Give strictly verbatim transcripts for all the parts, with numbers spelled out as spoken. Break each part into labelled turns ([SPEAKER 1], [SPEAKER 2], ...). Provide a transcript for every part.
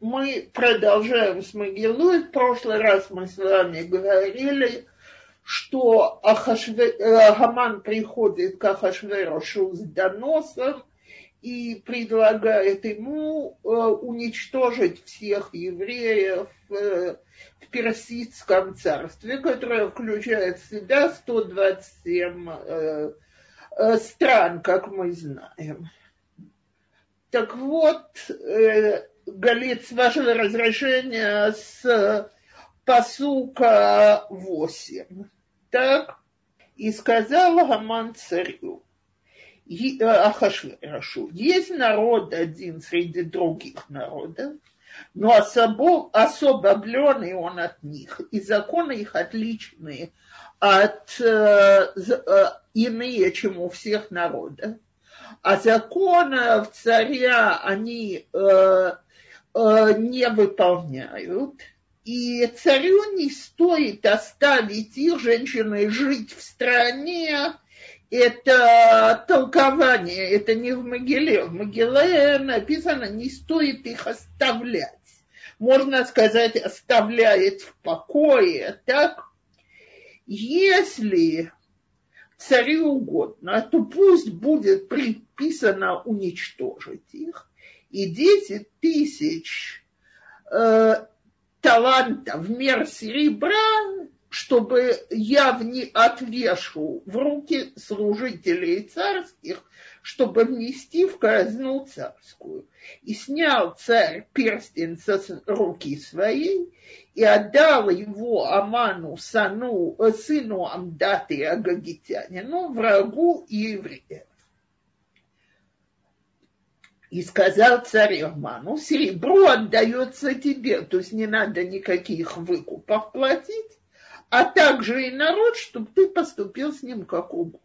[SPEAKER 1] мы продолжаем с Мегилой. В прошлый раз мы с вами говорили, что Ахашве... Гаман приходит к Ахашверошу с доносом и предлагает ему э, уничтожить всех евреев э, в Персидском царстве, которое включает в себя сто двадцать семь э, э, стран, как мы знаем. Так вот, э, Галит, с вашего разрешения, с пасука восемь. Так, и сказал Гаман царю, Ахашверошу, есть народ один среди других народов, но особо, особовленный он от них, и законы их отличные от э, э, иные, чем у всех народов. А законов царя они э, э, не выполняют. И царю не стоит оставить их, женщины, жить в стране. Это толкование, это не в Мегиле. В Мегиле написано, не стоит их оставлять. Можно сказать, оставляет в покое. Так, если царю угодно, то пусть будет предписано уничтожить их. И десять тысяч э, талантов мер серебра, чтобы я вне отвешу в руки служителей царских, чтобы внести в казну царскую. И снял царь перстень со руки своей и отдал его Аману, сану, сыну Амдаты Агагитянину, врагу евреев. И сказал царь Аману, серебро отдается тебе, то есть не надо никаких выкупов платить, а также и народ, чтобы ты поступил с ним как угодно.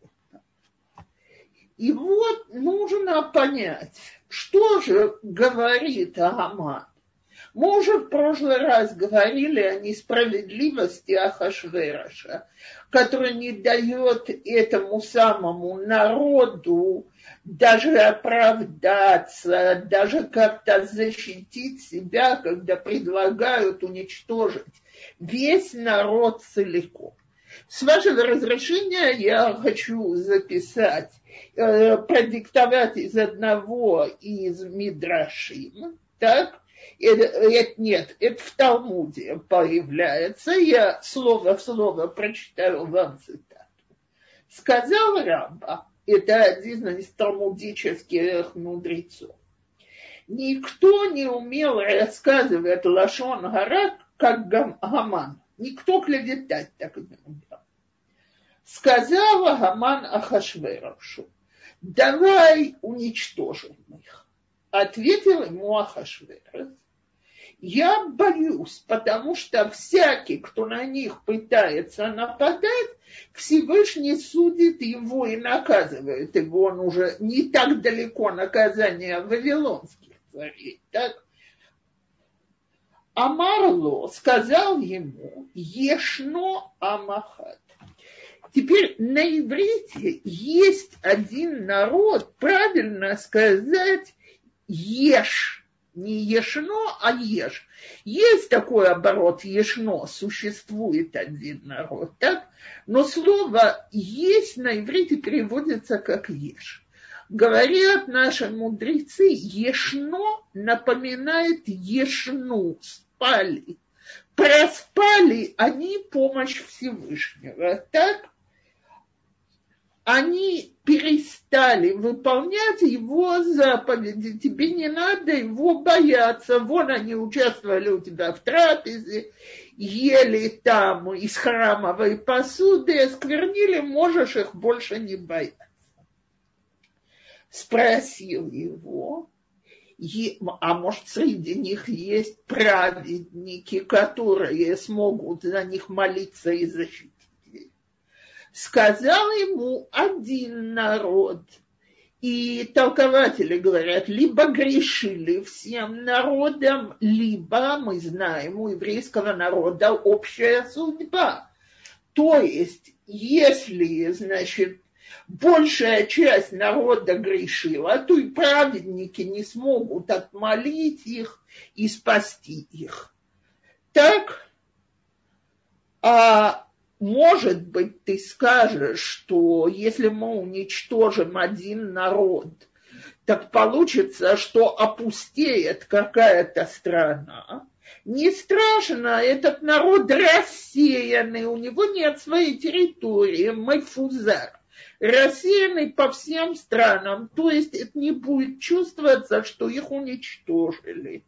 [SPEAKER 1] И вот нужно понять, что же говорит Гаман. Мы уже в прошлый раз говорили о несправедливости Ахашвероша, который не дает этому самому народу даже оправдаться, даже как-то защитить себя, когда предлагают уничтожить весь народ целиком. С вашего разрешения я хочу записать, э, продиктовать из одного из мидрашим, так? Это, это, нет, это в Талмуде появляется, я слово в слово прочитаю вам цитату. Сказал Рамба, это один из талмудических мудрецов, никто не умел рассказывать лашон гара, как Гаман. Никто клеветать так не умел. Сказала Гаман Ахашверошу, давай уничтожим их. Ответил ему Ахашверош, я боюсь, потому что всякий, кто на них пытается нападать, Всевышний судит его и наказывает его. Он уже не так далеко наказания вавилонских царей. Так? Амарло сказал ему, ешно амахат. Теперь на иврите есть один народ, правильно сказать, еш. Не ешно, а еш. Есть такой оборот ешно, существует один народ, так? Но слово есть на иврите переводится как еш. Говорят наши мудрецы, ешно напоминает ешну, спали. Проспали они помощь Всевышнего, так? Они перестали выполнять его заповеди. Тебе не надо его бояться. Вон они участвовали у тебя в трапезе, ели там из храмовой посуды, осквернили, можешь их больше не бояться. Спросил его, а может среди них есть праведники, которые смогут за них молиться и защитить. Сказал ему один народ. И толкователи говорят, либо грешили всем народам, либо, мы знаем, у еврейского народа общая судьба. То есть, если, значит, большая часть народа грешила, то и праведники не смогут отмолить их и спасти их. Так, а может быть, ты скажешь, что если мы уничтожим один народ, так получится, что опустеет какая-то страна. Не страшно, этот народ рассеянный, у него нет своей территории, майфузар, рассеянный по всем странам, то есть это не будет чувствоваться, что их уничтожили.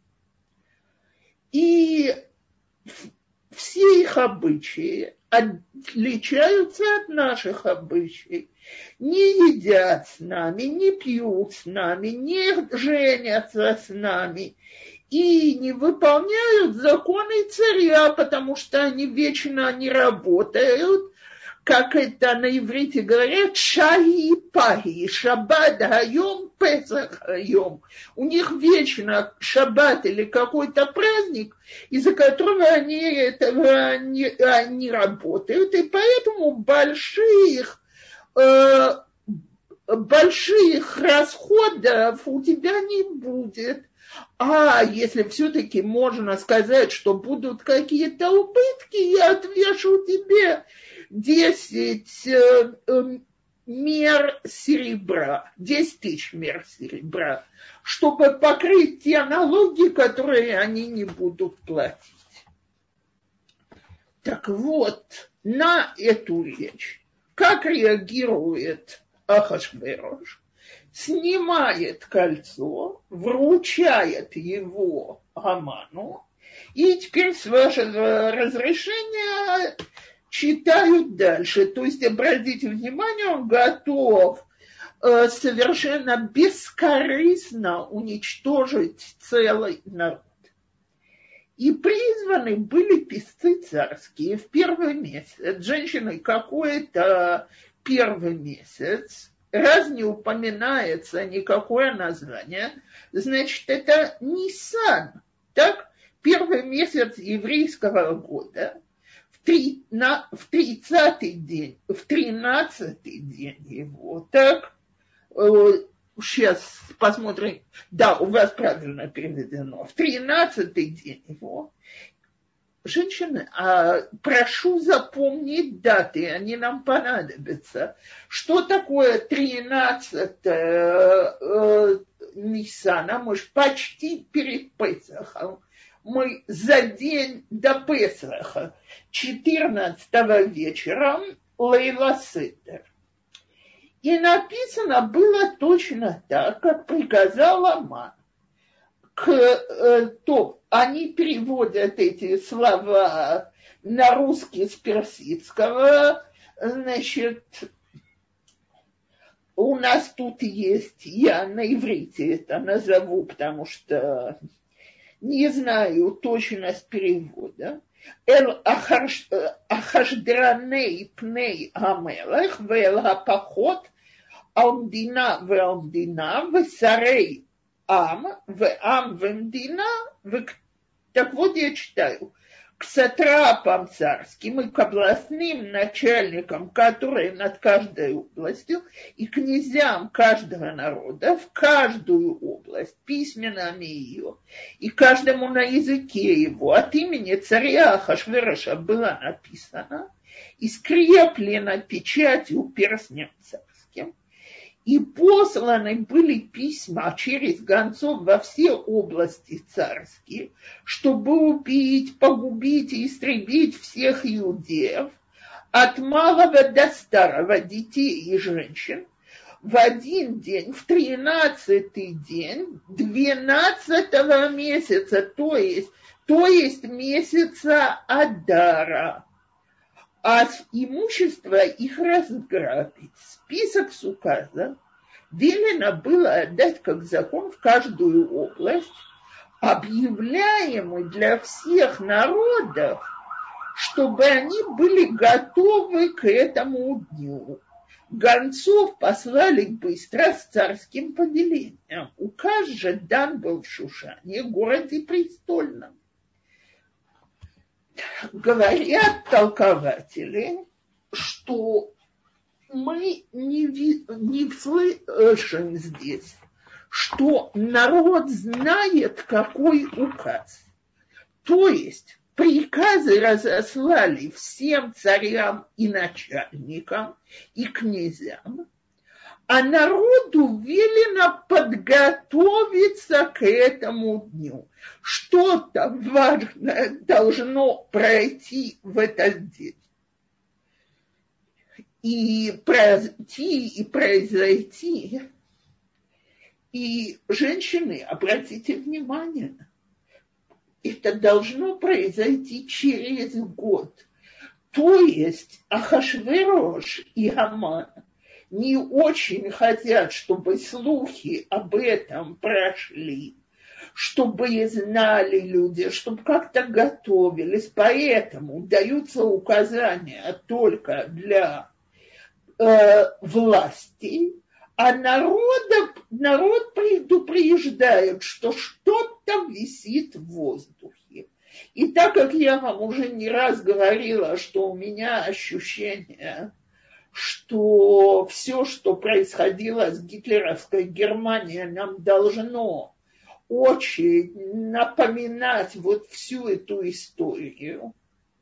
[SPEAKER 1] И все их обычаи отличаются от наших обычаев. Не едят с нами, не пьют с нами, не женятся с нами и не выполняют законы царя, потому что они вечно не работают, как это на иврите говорят, шаги паги, шаббат хайом, песах хайом. У них вечно шаббат или какой-то праздник, из-за которого они этого не, не работают, и поэтому больших, э, больших расходов у тебя не будет. А если все-таки можно сказать, что будут какие-то убытки, я отвешу тебе десять э, э, мер серебра, десять тысяч мер серебра, чтобы покрыть те налоги, которые они не будут платить. Так вот, на эту речь, как реагирует Ахашверош? Снимает кольцо, вручает его Аману, и теперь с вашего разрешения читают дальше. То есть, обратите внимание, он готов э, совершенно бескорыстно уничтожить целый народ. И призваны были писцы царские в первый месяц. Женщины какой-то первый месяц, раз не упоминается никакое название, значит, это Нисан, так? Первый месяц еврейского года, в, три, на, в тридцатый день, в тринадцатый день его, так? Сейчас посмотрим, да, у вас правильно переведено, в тринадцатый день его. Женщины, а прошу запомнить даты, они нам понадобятся. Что такое тринадцатое э, Ниссана? Мы же почти перед Песахом. Мы за день до Песаха, четырнадцатого вечером, Лейла Седер. И написано было точно так, как приказал Аман. К, э, то, они переводят эти слова на русский с персидского, значит, у нас тут есть, я на иврите это назову, потому что не знаю точность перевода. Эл ахашдраней пней амелех, вэл хапахот алмдина вэлмдина, весарей ам, в ам, в мдина, в... Так вот я читаю. К сатрапам царским и к областным начальникам, которые над каждой областью, и князьям каждого народа в каждую область, письменами ее, и каждому на языке его, от имени царя Ахашвероша было написано и скреплено печатью перстнем царским. И посланы были письма через гонцов во все области царские, чтобы убить, погубить и истребить всех иудеев, от малого до старого, детей и женщин, в один день, в тринадцатый день двенадцатого месяца, то есть, то есть месяца Адара. А имущество их разграбить. Список с указа велено было отдать как закон в каждую область, объявляемый для всех народов, чтобы они были готовы к этому дню. Гонцов послали быстро с царским повелением. Указ же дан был в Шушане, городе престольном. Говорят толкователи, что мы не, ви, не слышим здесь, что народ знает, какой указ. То есть приказы разослали всем царям и начальникам, и князьям, а народу велено подготовиться к этому дню. Что-то важное должно пройти в этот день. И пройти, и произойти. И женщины, обратите внимание, это должно произойти через год. То есть Ахашверош и Гаман не очень хотят, чтобы слухи об этом прошли, чтобы знали люди, чтобы как-то готовились. Поэтому даются указания только для э, власти, а народа, народ предупреждает, что что-то висит в воздухе. И так как я вам уже не раз говорила, что у меня ощущение, что все, что происходило с гитлеровской Германией, нам должно очень напоминать вот всю эту историю,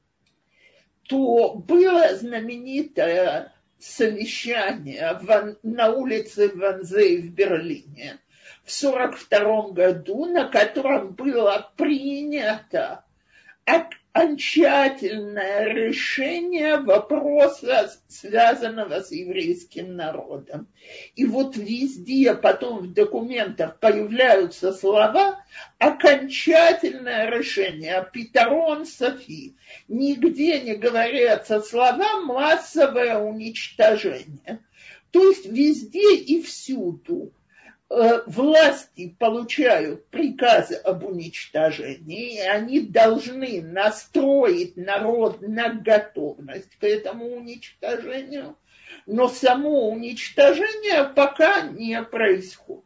[SPEAKER 1] то было знаменитое совещание в, на улице Ванзе в Берлине в сорок втором году, на котором было принято окончательное решение вопроса, связанного с еврейским народом. И вот везде потом в документах появляются слова «окончательное решение», «Питарон Софи». Нигде не говорятся слова «массовое уничтожение». То есть везде и всюду власти получают приказы об уничтожении, и они должны настроить народ на готовность к этому уничтожению, но само уничтожение пока не происходит.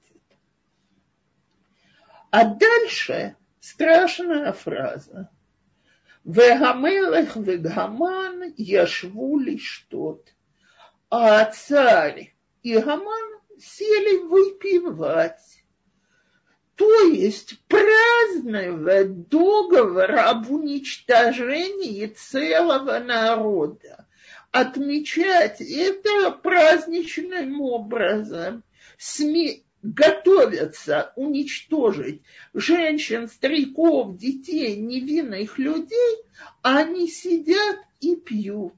[SPEAKER 1] А дальше страшная фраза. «Вегамелех вегаман яшву лиштот». А царь и Гаман сели выпивать, то есть праздновать договор об уничтожении целого народа, отмечать это праздничным образом, СМИ готовятся уничтожить женщин, стариков, детей, невинных людей, а они сидят и пьют.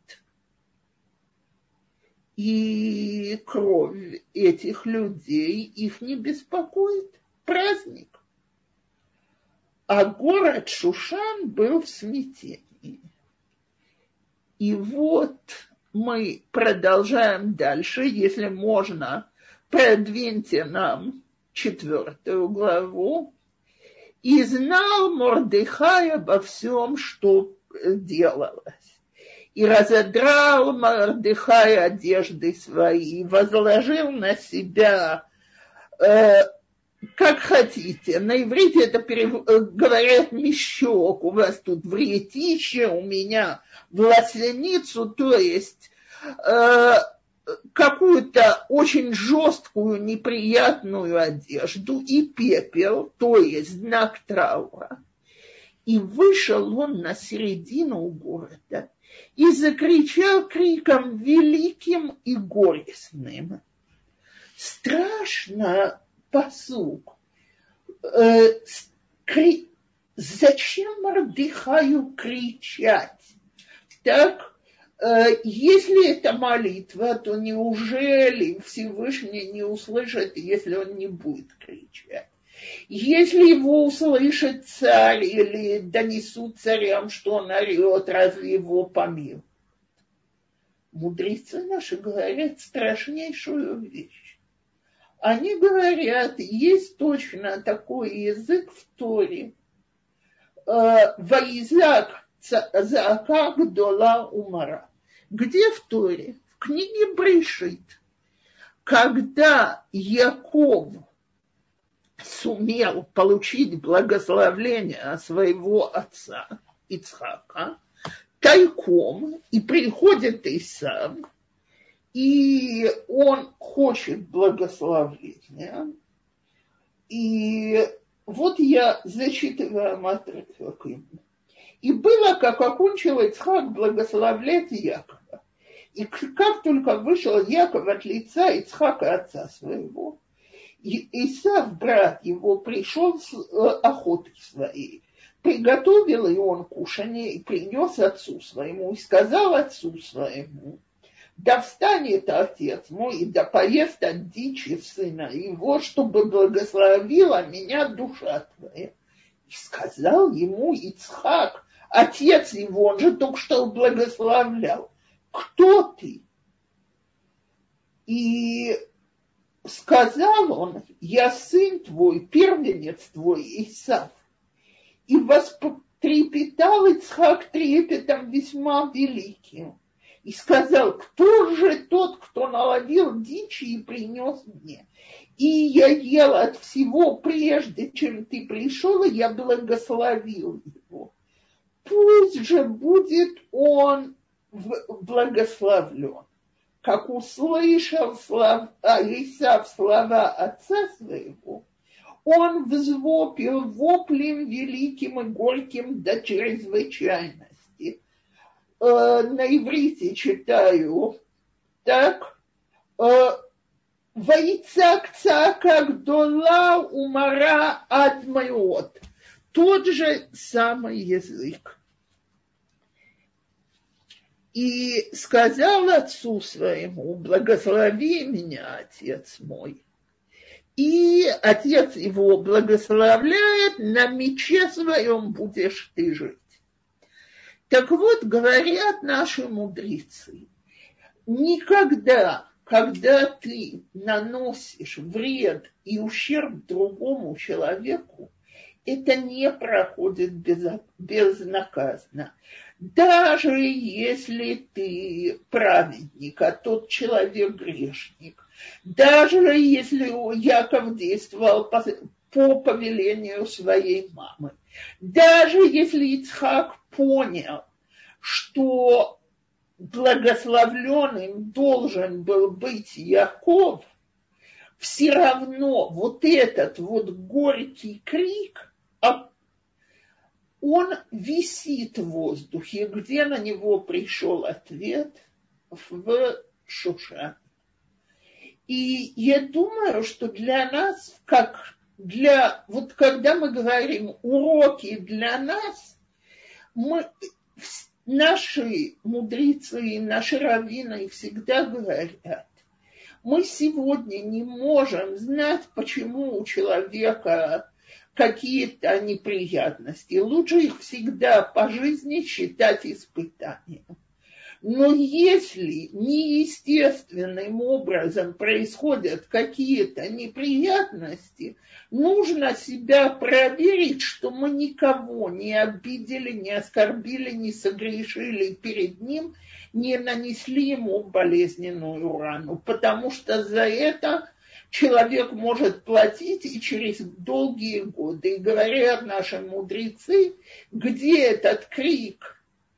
[SPEAKER 1] И кровь этих людей их не беспокоит. Праздник. А город Шушан был в смятении. И вот мы продолжаем дальше. Если можно, продвиньте нам четвертую главу. И знал Мордехай обо всем, что делалось. И разодрал Мордехай одежды свои, возложил на себя, э, как хотите, на иврите это перев... говорят мешок, у вас тут вретище, у меня власеницу, то есть э, какую-то очень жесткую, неприятную одежду и пепел, то есть знак траура. И вышел он на середину города и закричал криком великим и горестным. Страшно пасук. Э, кри... Зачем Мордехаю кричать? Так, э, если это молитва, то неужели Всевышний не услышит, если он не будет кричать? Если его услышит царь или донесут царям, что он орет, разве его помилуют? Мудрецы наши говорят страшнейшую вещь. Они говорят, есть точно такой язык в Торе. Ваизак заака гдола умара. Где в Торе? В книге Брешит. Когда Яков сумел получить благословление своего отца Ицхака тайком, и приходит Исав и он хочет благословения. И вот я зачитываю отрывок ему. И было, как окончил Ицхак благословлять Якова. И как только вышел Яков от лица Ицхака отца своего, Исав, брат его, пришел с охоты своей. Приготовил и он кушанье и принес отцу своему, и сказал отцу своему: да встанет отец мой, и да поест от дичи сына его, чтобы благословила меня душа твоя. И сказал ему Ицхак, отец его, он же только что благословлял: кто ты? И сказал он: я сын твой, первенец твой Исав. И вострепетал Ицхак трепетом весьма великим. И сказал: кто же тот, кто наловил дичи и принес мне? И я ел от всего, прежде чем ты пришел, и я благословил его. Пусть же будет он благословлен. Как услышал слова, Исав слова отца своего, он взвопил воплем великим и горьким до чрезвычайности. Э, на иврите читаю так. Э, Ваицак цаака гдола умара ад маот. Тот же самый язык. И сказал отцу своему: благослови меня, отец мой. И отец его благословляет: на мече своем будешь ты жить. Так вот, говорят наши мудрецы, никогда, когда ты наносишь вред и ущерб другому человеку, это не проходит без, безнаказанно. Даже если ты праведник, а тот человек грешник, даже если Яков действовал по, по повелению своей мамы, даже если Ицхак понял, что благословленным должен был быть Яков, все равно вот этот вот горький крик, он висит в воздухе, где на него пришел ответ в Шушане. И я думаю, что для нас, как для, вот когда мы говорим уроки для нас, мы, наши мудрецы и наши раввины всегда говорят: мы сегодня не можем знать, почему у человека какие-то неприятности. Лучше их всегда по жизни считать испытанием. Но если неестественным образом происходят какие-то неприятности, нужно себя проверить, что мы никого не обидели, не оскорбили, не согрешили перед ним, не нанесли ему болезненную рану, потому что за это человек может платить и через долгие годы. И говорят наши мудрецы, где этот крик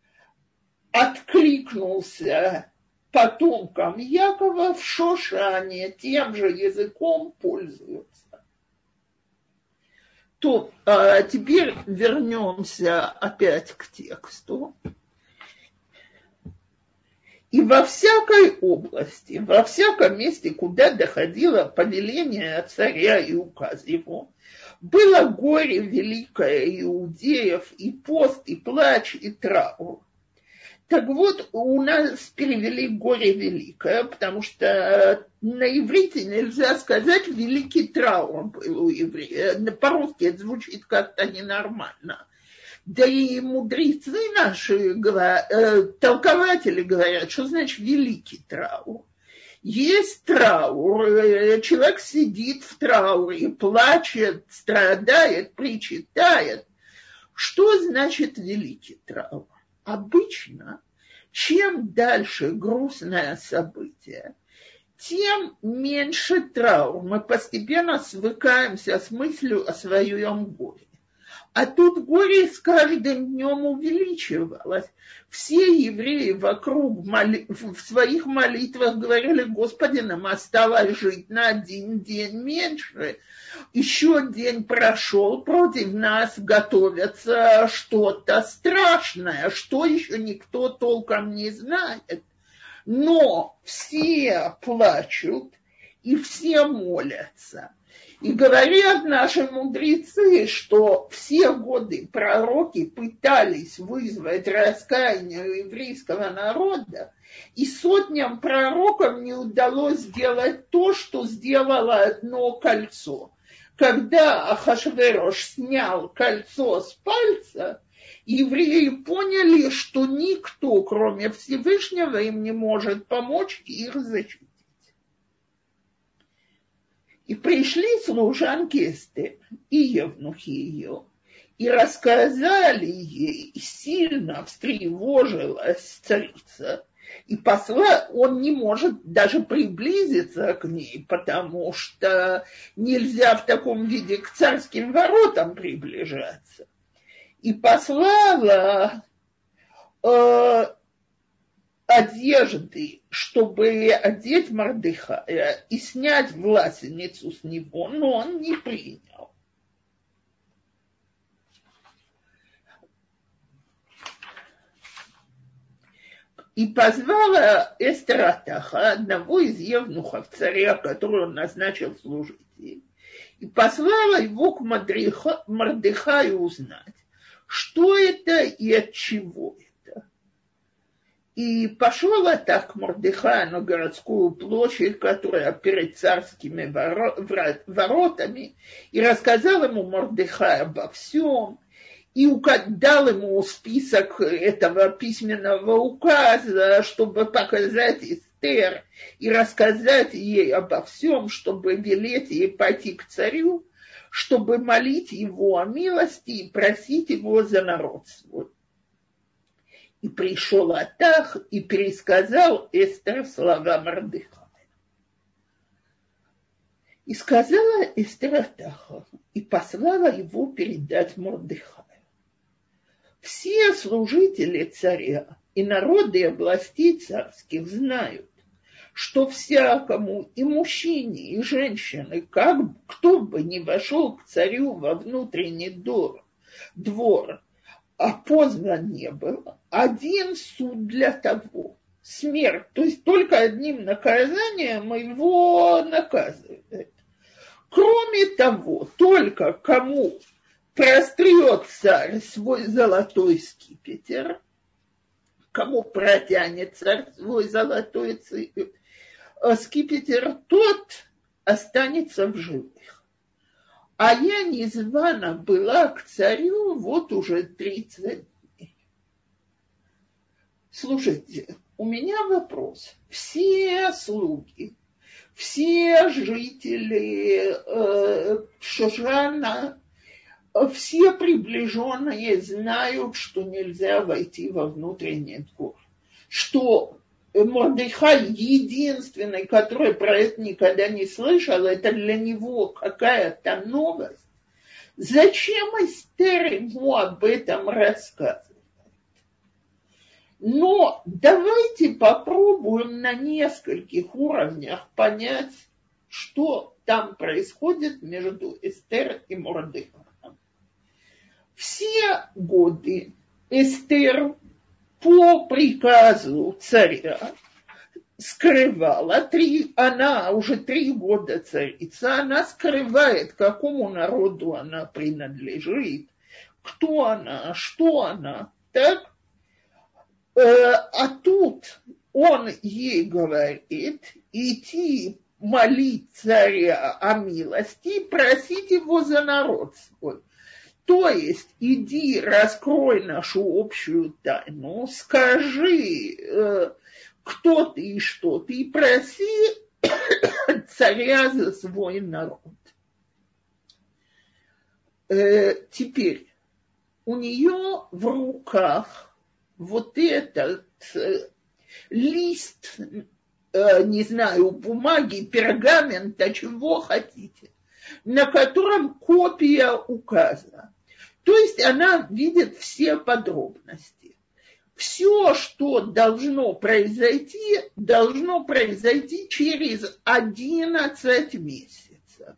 [SPEAKER 1] откликнулся потомкам Якова, в Шошане тем же языком пользуются. То а теперь вернемся опять к тексту. И во всякой области, во всяком месте, куда доходило повеление царя и указ его, было горе великое иудеев, и пост, и плач, и траур. Так вот, у нас перевели горе великое, потому что на иврите нельзя сказать великий траур был у еврея. По-русски это звучит как-то ненормально. Да и мудрецы наши, толкователи говорят, что значит великий траур. Есть траур, человек сидит в трауре, плачет, страдает, причитает. Что значит великий траур? Обычно, чем дальше грустное событие, тем меньше траур. Мы постепенно свыкаемся с мыслью о своем горе. А тут горе с каждым днем увеличивалось. Все евреи вокруг моли... в своих молитвах говорили: Господи, нам осталось жить на один день меньше. Еще день прошел, против нас готовится что-то страшное, что еще никто толком не знает. Но все плачут и все молятся. И говорят наши мудрецы, что все годы пророки пытались вызвать раскаяние у еврейского народа, и сотням пророков не удалось сделать то, что сделало одно кольцо. Когда Ахашверош снял кольцо с пальца, евреи поняли, что никто, кроме Всевышнего, им не может помочь и их защитить. И пришли служанки Эстер и евнухи ее, и рассказали ей, и сильно встревожилась царица, и посла, он не может даже приблизиться к ней, потому что нельзя в таком виде к царским воротам приближаться. И послала э, одежды, чтобы одеть Мордехая и снять власеницу с него, но он не принял. И позвала Эстратаха, одного из евнухов царя, который он назначил служить ей, и послала его к Мордехаю узнать, что это и от чего это. И пошла так к Мордехаю на городскую площадь, которая перед царскими воротами, и рассказал ему Мордехай обо всем, и дал ему список этого письменного указа, чтобы показать Эстер и рассказать ей обо всем, чтобы велеть ей пойти к царю, чтобы молить его о милости и просить его за народ свой. И пришел Атах и пересказал Эстер слова Мордехая. И сказала Эстер Атаху, и послала его передать Мордехаю. Все служители царя и народы областей царских знают, что всякому, и мужчине, и женщине, как кто бы ни вошел к царю во внутренний двор, двор, а позван не был, один суд для того, смерть, то есть только одним наказанием его наказывает. Кроме того, только кому прострет царь свой золотой скипетр, кому протянет царь свой золотой скипетр, тот останется в живых. А я незвана была к царю вот уже тридцать дней. Слушайте, у меня вопрос. Все слуги, все жители э, Шошана, все приближенные знают, что нельзя войти во внутренний двор. Что Мордехай единственный, который про это никогда не слышал, это для него какая-то новость. Зачем Эстер ему об этом рассказывать? Но давайте попробуем на нескольких уровнях понять, что там происходит между Эстер и Мордехаем. Все годы Эстер по приказу царя скрывала, три, она уже три года царица, она скрывает, какому народу она принадлежит, кто она, что она, так? А тут он ей говорит идти молить царя о милости, просить его за народ свой. То есть иди, раскрой нашу общую тайну, скажи, кто ты и что ты, и проси царя за свой народ. Теперь у нее в руках вот этот лист, не знаю, бумаги, пергамента, чего хотите, на котором копия указа. То есть она видит все подробности. Все, что должно произойти, должно произойти через одиннадцать месяцев.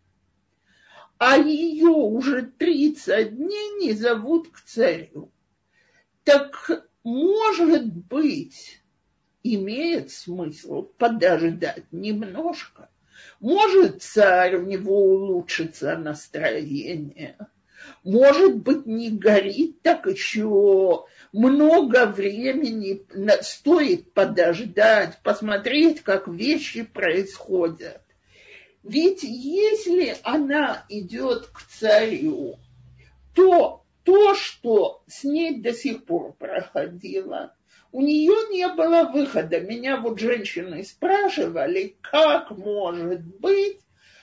[SPEAKER 1] А ее уже тридцать дней не зовут к царю. Так, может быть, имеет смысл подождать немножко. Может, царь, у него улучшится настроение. Может быть, не горит так еще много времени. Стоит подождать, посмотреть, как вещи происходят. Ведь если она идет к царю, то то, что с ней до сих пор проходило, у нее не было выхода. Меня вот женщины спрашивали, как может быть,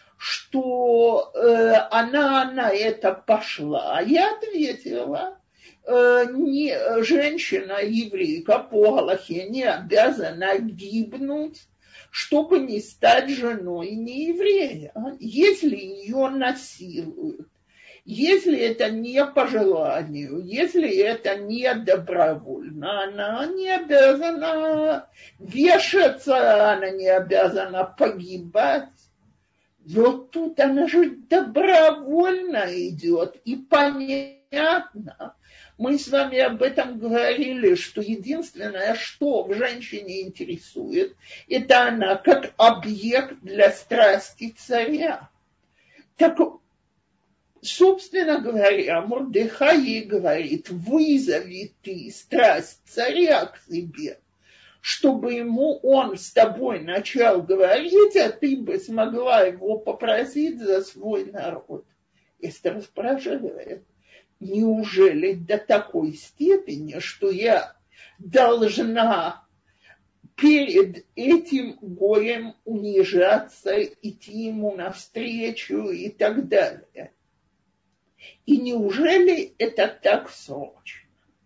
[SPEAKER 1] что э, она на это пошла. Я ответила, э, не, женщина, еврейка по Галахе не обязана гибнуть, чтобы не стать женой нееврея, если ее насилуют. Если это не по желанию, если это не добровольно, она не обязана вешаться, она не обязана погибать. Вот тут она же добровольно идет, и понятно. Мы с вами об этом говорили, что единственное, что в женщине интересует, это она как объект для страсти царя. Так, собственно говоря, Мордехай ей говорит, вызови ты страсть царя к себе, чтобы ему он с тобой начал говорить, а ты бы смогла его попросить за свой народ. Эстер спрашивает, неужели до такой степени, что я должна перед этим горем унижаться, идти ему навстречу и так далее? И неужели это так срочно?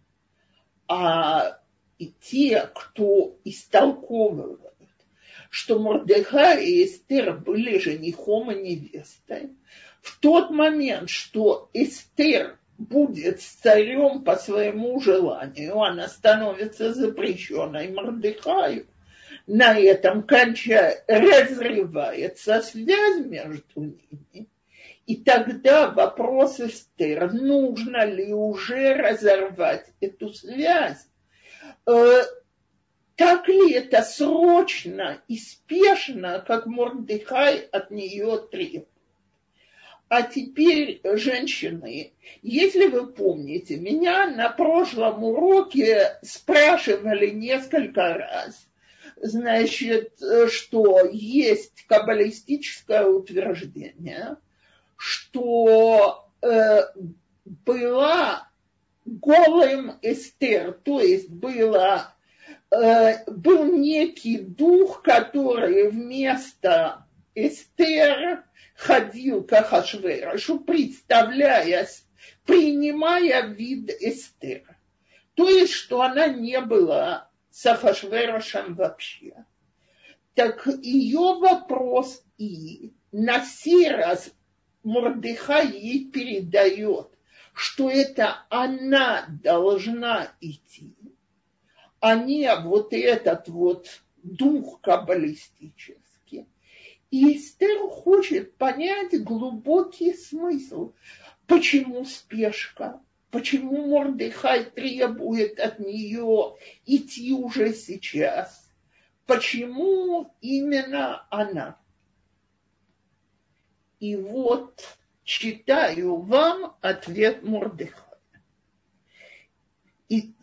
[SPEAKER 1] А и те, кто истолковывают, что Мордехай и Эстер были женихом и невестой, в тот момент, что Эстер будет с царем по своему желанию, она становится запрещенной Мордехаю, на этом кончая разрывается связь между ними. И тогда вопрос Эстер, нужно ли уже разорвать эту связь, э, так ли это срочно и спешно, как Мордехай от нее требует. А теперь, женщины, если вы помните, меня на прошлом уроке спрашивали несколько раз, значит, что есть каббалистическое утверждение, что э, была голым Эстер, то есть была, э, был некий дух, который вместо Эстер ходил к Ахашверошу, представляясь, принимая вид Эстер. То есть, что она не была с Ахашверошем вообще. Так ее вопрос и на сей раз Мордехай ей передает, что это она должна идти, а не вот этот вот дух каббалистический. И Эстер хочет понять глубокий смысл, почему спешка, почему Мордехай требует от нее идти уже сейчас, почему именно она. И вот читаю вам ответ Мордехая. И,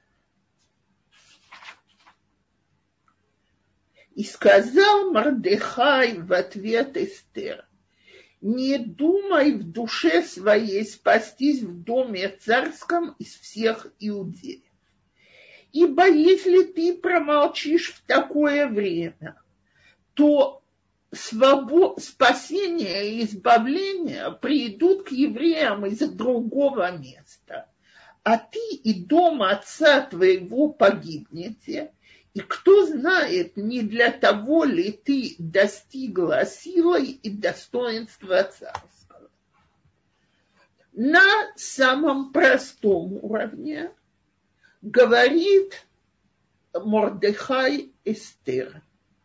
[SPEAKER 1] и сказал Мордехай в ответ Эстер, не думай в душе своей спастись в доме царском из всех иудеев. Ибо если ты промолчишь в такое время, то свобод... спасение и избавление придут к евреям из другого места, а ты и дом отца твоего погибнете, и кто знает, не для того ли ты достигла силой и достоинства царского. на самом простом уровне говорит Мордехай Эстер: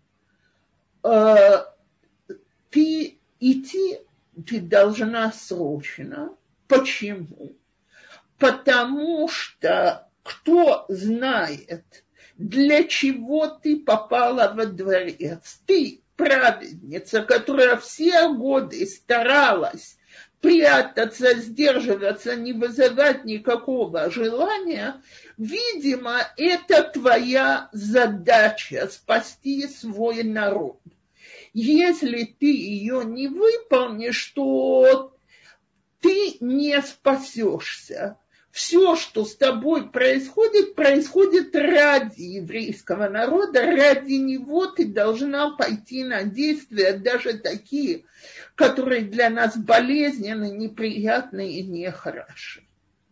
[SPEAKER 1] ты идти, ты должна срочно. Почему? Потому что кто знает, для чего ты попала во дворец? Ты праведница, которая все годы старалась прятаться, сдерживаться, не вызывать никакого желания. Видимо, это твоя задача — спасти свой народ. Если ты ее не выполнишь, то ты не спасешься. Все, что с тобой происходит, происходит ради еврейского народа, ради него ты должна пойти на действия, даже такие, которые для нас болезненны, неприятны и нехороши.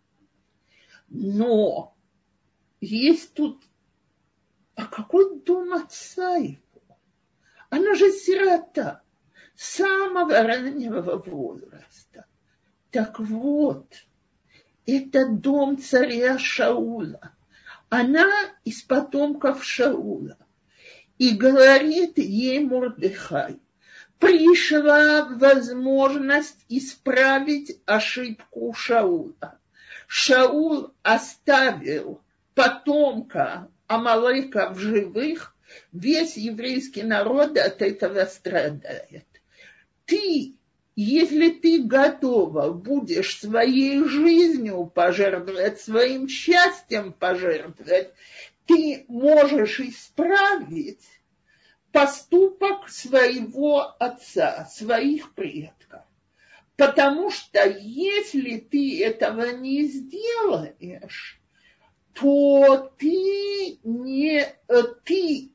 [SPEAKER 1] Но есть тут... А какой дом отца его? Она же сирота самого раннего возраста. Так вот, это дом царя Шаула. Она из потомков Шаула. И говорит ей Мордехай: пришла возможность исправить ошибку Шаула. Шаул оставил потомка Амалека в живых, весь еврейский народ от этого страдает. Ты, если ты готова будешь своей жизнью пожертвовать, своим счастьем пожертвовать, ты можешь исправить поступок своего отца, своих предков. Потому что если ты этого не сделаешь, то ты не ты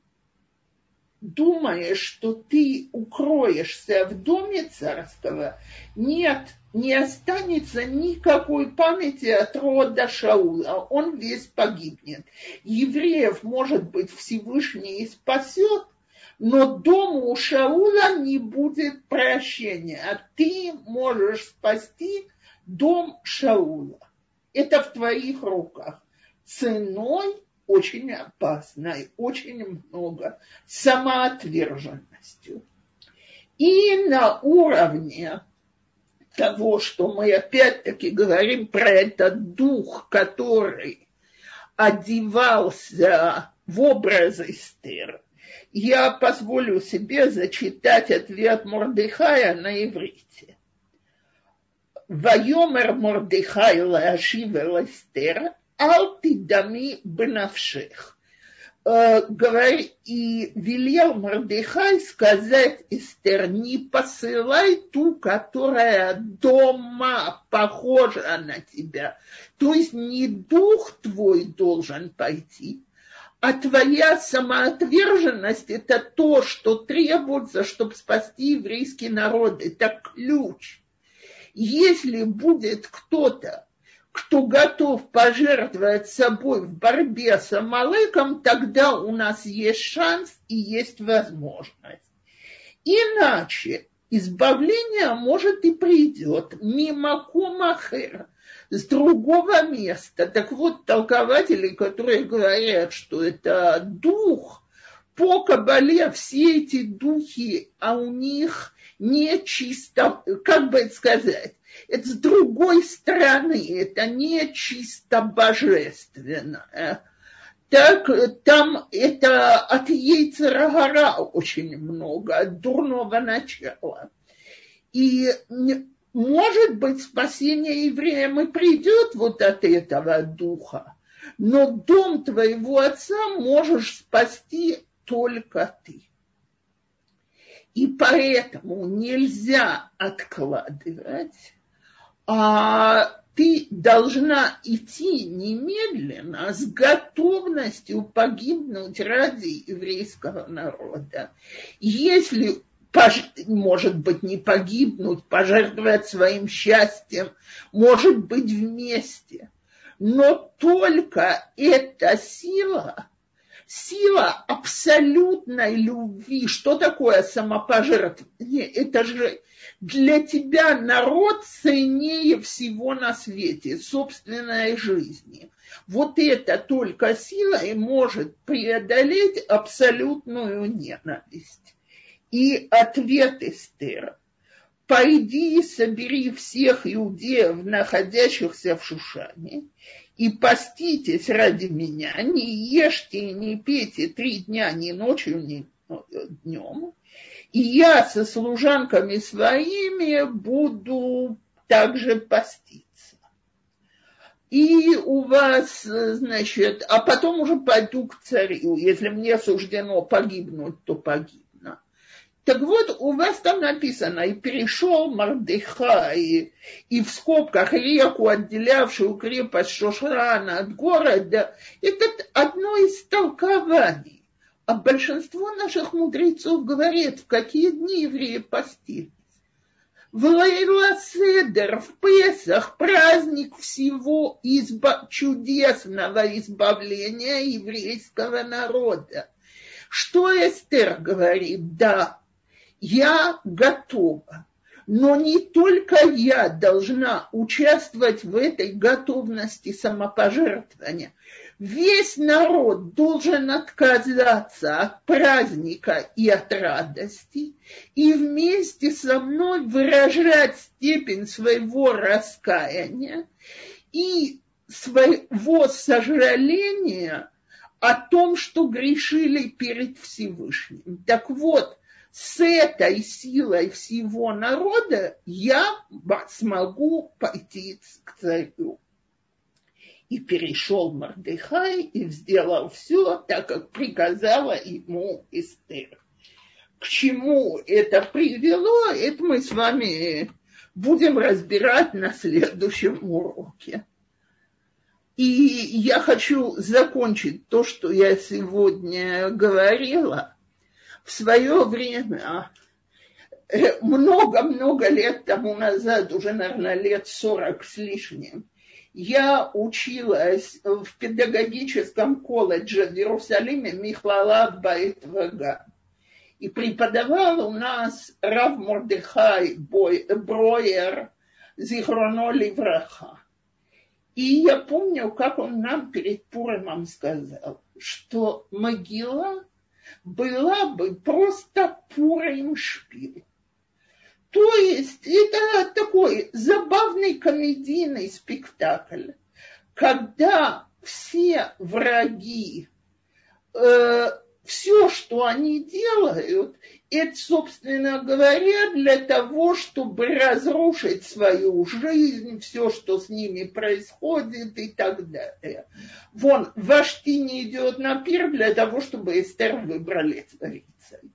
[SPEAKER 1] думаешь, что ты укроешься в доме царского. Нет, не останется никакой памяти от рода Шаула. Он весь погибнет. Евреев, может быть, Всевышний и спасет, но дому Шаула не будет прощения. А ты можешь спасти дом Шаула. Это в твоих руках. Ценой очень опасной, очень много самоотверженностью. И на уровне того, что мы опять-таки говорим про этот дух, который одевался в образ Эстер, я позволю себе зачитать ответ Мордехая на иврите. «Вайомер Мордехай лаашив эль Эстер, ал тидами бенавшех». Говори, и велел Мордехай сказать Эстер: не посылай ту, которая дома похожа на тебя. То есть не дух твой должен пойти, а твоя самоотверженность — это то, что требуется, чтобы спасти еврейский народ. Это ключ. Если будет кто-то, кто готов пожертвовать собой в борьбе с Амалеком, тогда у нас есть шанс и есть возможность. Иначе избавление, может, и придет мимо Комахера, с другого места. Так вот, толкователи, которые говорят, что это дух, по Кабале все эти духи, а у них не чисто, как бы сказать, это с другой стороны, это не чисто божественное. Так там это от Йецер гара очень много, от дурного начала. И может быть, спасение евреям и придет вот от этого духа, но дом твоего отца можешь спасти только ты. И поэтому нельзя откладывать, а ты должна идти немедленно с готовностью погибнуть ради еврейского народа. Если, может быть, не погибнуть, пожертвовать своим счастьем, может быть, вместе, но только эта сила, Сила абсолютной любви. Что такое самопожертвование? Это же для тебя народ ценнее всего на свете, собственной жизни. Вот это только сила и может преодолеть абсолютную ненависть. И ответ Эстера: пойди и собери всех иудеев, находящихся в Шушане, и поститесь ради меня, не ешьте и не пейте три дня, ни ночью, ни днем, и я со служанками своими буду также поститься. И у вас, значит, а потом уже пойду к царю, если мне суждено погибнуть, то погибну. Так вот, у вас там написано: и перешел Мордехай, и, и в скобках реку, отделявшую крепость Шошрана от города. Это одно из толкований. А большинство наших мудрецов говорит, в какие дни евреи постились. В Лейла Седер, в Песах, праздник всего изба- чудесного избавления еврейского народа. Что Эстер говорит? Да, я готова, но не только я должна участвовать в этой готовности самопожертвования. Весь народ должен отказаться от праздника и от радости и вместе со мной выражать степень своего раскаяния и своего сожаления о том, что грешили перед Всевышним. Так вот, с этой силой всего народа я смогу пойти к царю. И перешел Мордехай и сделал все, так как приказала ему Эстер. К чему это привело, это мы с вами будем разбирать на следующем уроке. И я хочу закончить то, что я сегодня говорила. В свое время, много-много лет тому назад, уже, наверное, лет сорок с лишним, я училась в педагогическом колледже в Иерусалиме Михлалат Бeit Ваган. И преподавал у нас Рав Мордехай Броер Зихроно Ливраха. И я помню, как он нам перед Пуримом сказал, что могила была бы просто Пурим шпиль. То есть это такой забавный комедийный спектакль, когда все враги, э, все, что они делают, это, собственно говоря, для того, чтобы разрушить свою жизнь, все, что с ними происходит и так далее. Вон, Вашти не идет на пир для того, чтобы Эстер выбрали царицей.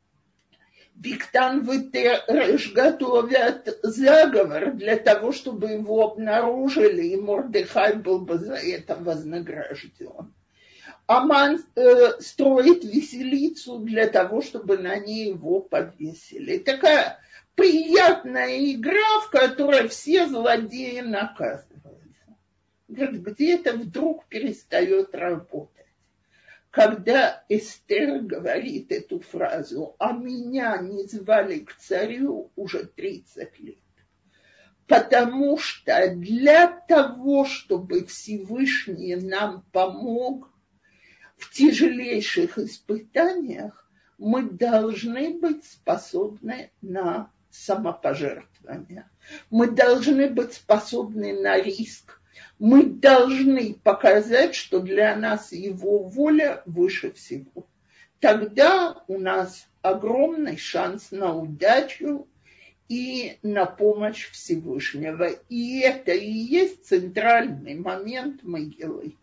[SPEAKER 1] Биктан и Тереш готовят заговор для того, чтобы его обнаружили, и Мордехай был бы за это вознагражден. Аман э, строит виселицу для того, чтобы на ней его повесили. Такая приятная игра, в которой все злодеи наказываются. Говорит, где это вдруг перестает работать? Когда Эстер говорит эту фразу: «А меня не звали к царю уже тридцать лет». Потому что для того, чтобы Всевышний нам помог в тяжелейших испытаниях, мы должны быть способны на самопожертвование. Мы должны быть способны на риск. Мы должны показать, что для нас его воля выше всего. Тогда у нас огромный шанс на удачу и на помощь Всевышнего. И это и есть центральный момент могилы.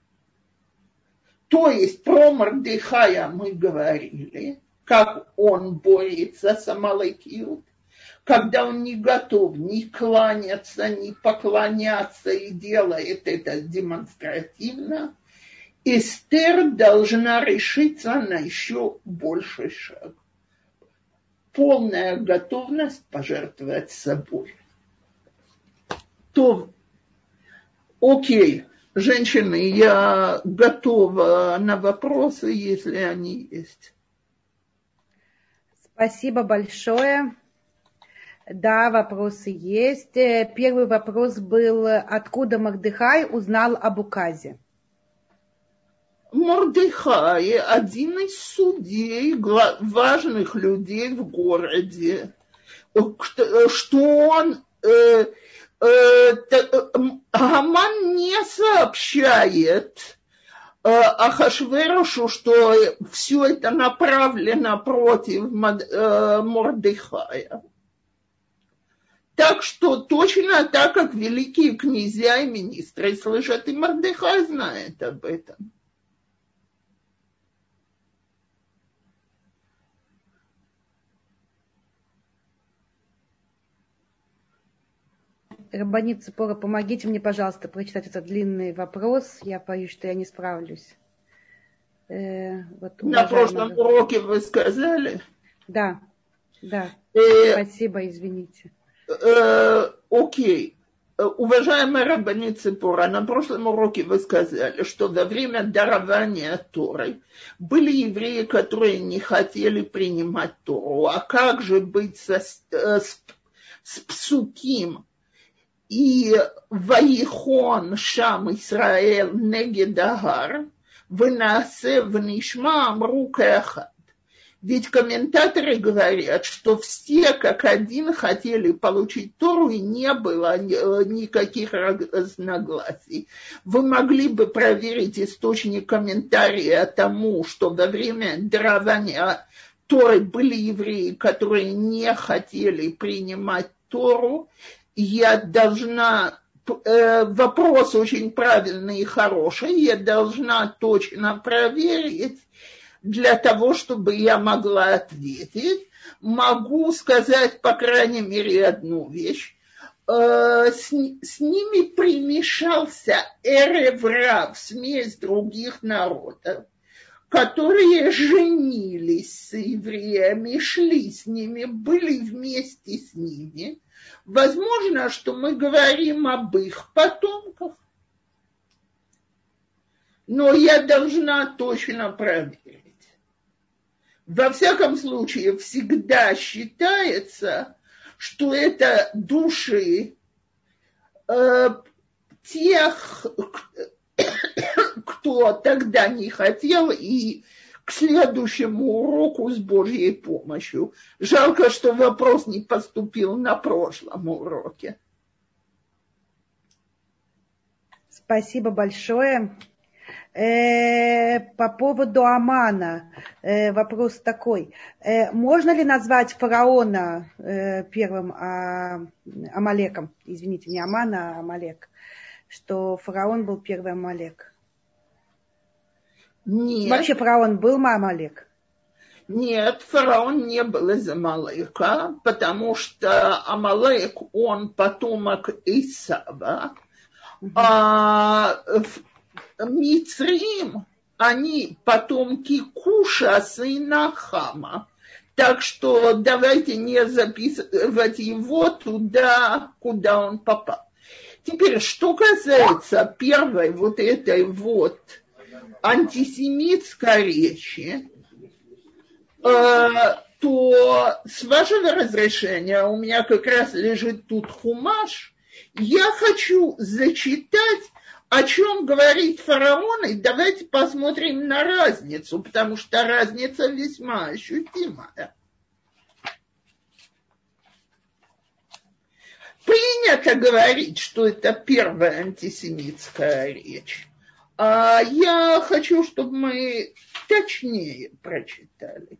[SPEAKER 1] То есть про Мордехая мы говорили, как он борется с Амалекиют, когда он не готов ни кланяться, ни поклоняться и делает это демонстративно. Эстер должна решиться на еще больший шаг. Полная готовность пожертвовать собой. То, окей. Женщины, я готова на вопросы, если они есть.
[SPEAKER 2] Спасибо большое. Да, вопросы есть. Первый вопрос был, откуда Мордехай узнал об указе?
[SPEAKER 1] Мордехай один из судей, важных людей в городе, что он... Э, э, Гаман не сообщает Ахашверошу, что все это направлено против Мордехая. Так что точно так, как великие князья и министры слышат, и Мордехай знает об этом.
[SPEAKER 2] Рабанит Ципора, помогите мне, пожалуйста, прочитать этот длинный вопрос. Я боюсь, что я не справлюсь. Э, вот,
[SPEAKER 1] На прошлом уроке вы сказали?
[SPEAKER 2] Да, да.
[SPEAKER 1] Э,
[SPEAKER 2] Спасибо, извините.
[SPEAKER 1] Э, окей. Уважаемая Рабанит Ципора, на прошлом уроке вы сказали, что во время дарования Торы были евреи, которые не хотели принимать Тору. А как же быть со, с, с псуким? И Ваихон Шам Исраэль Негедагар Внасе Внишма Амру Каахад. Ведь комментаторы говорят, что все как один хотели получить Тору, и не было никаких разногласий. Вы могли бы проверить источник комментария тому, что во время дарования Торы были евреи, которые не хотели принимать Тору. Я должна, э, вопрос очень правильный и хороший, я должна точно проверить для того, чтобы я могла ответить. Могу сказать, по крайней мере, одну вещь. Э, с, с ними примешался эрев рав, смесь других народов, которые женились с евреями, шли с ними, были вместе с ними. Возможно, что мы говорим об их потомках, но я должна точно проверить. Во всяком случае, всегда считается, что это души э, тех, кто тогда не хотел, и к следующему уроку с Божьей помощью. Жалко, что вопрос не поступил на прошлом уроке.
[SPEAKER 2] Спасибо большое. Э, по поводу Амана э, вопрос такой. Э, можно ли назвать фараона э, первым а, Амалеком? Извините, не Амана, а Амалек. Что фараон был первый Амалек.
[SPEAKER 1] Нет.
[SPEAKER 2] Вообще фараон был Амалек?
[SPEAKER 1] Нет, фараон не был из Амалека, потому что Амалек, он потомок Исава. Угу. А Мицрим, они потомки Куша, сына Хама. Так что давайте не записывать его туда, куда он попал. Теперь, что касается первой вот этой вот антисемитской речи, э, то с вашего разрешения, у меня как раз лежит тут хумаш, я хочу зачитать, о чем говорит фараон, и давайте посмотрим на разницу, потому что разница весьма ощутимая. Принято говорить, что это первая антисемитская речь. А я хочу, чтобы мы точнее прочитали.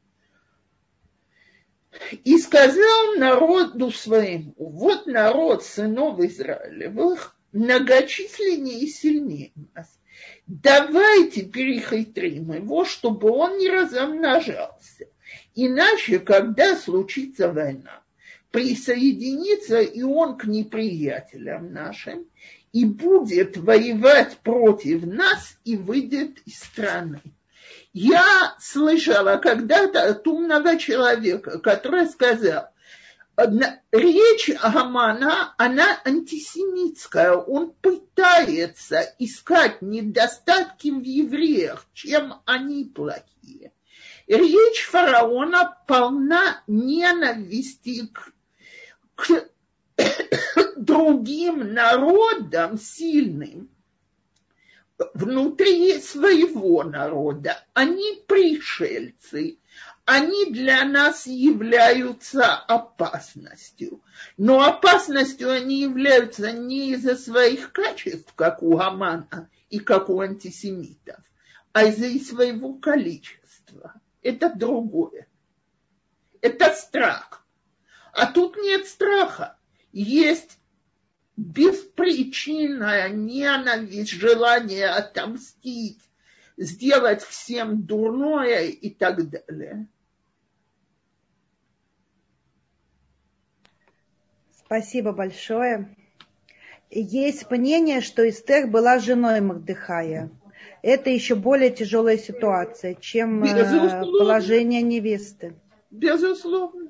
[SPEAKER 1] «И сказал народу своему, вот народ сынов Израилевых, многочисленнее и сильнее нас. Давайте перехитрим его, чтобы он не размножался. Иначе, когда случится война, присоединится и он к неприятелям нашим, и будет воевать против нас и выйдет из страны». Я слышала когда-то от умного человека, который сказал, Речь Гамана, она антисемитская. Он пытается искать недостатки в евреях, чем они плохие. Речь фараона полна ненависти к, к другим народам сильным внутри своего народа. Они пришельцы. Они для нас являются опасностью. Но опасностью они являются не из-за своих качеств, как у Гамана и как у антисемитов, а из-за своего количества. Это другое. Это страх. А тут нет страха. Есть беспричинная ненависть, желание отомстить, сделать всем дурное и так далее.
[SPEAKER 2] Спасибо большое. Есть мнение, что Эстер была женой Мордехая. Это еще более тяжелая ситуация, чем Безусловно. Положение невесты.
[SPEAKER 1] Безусловно.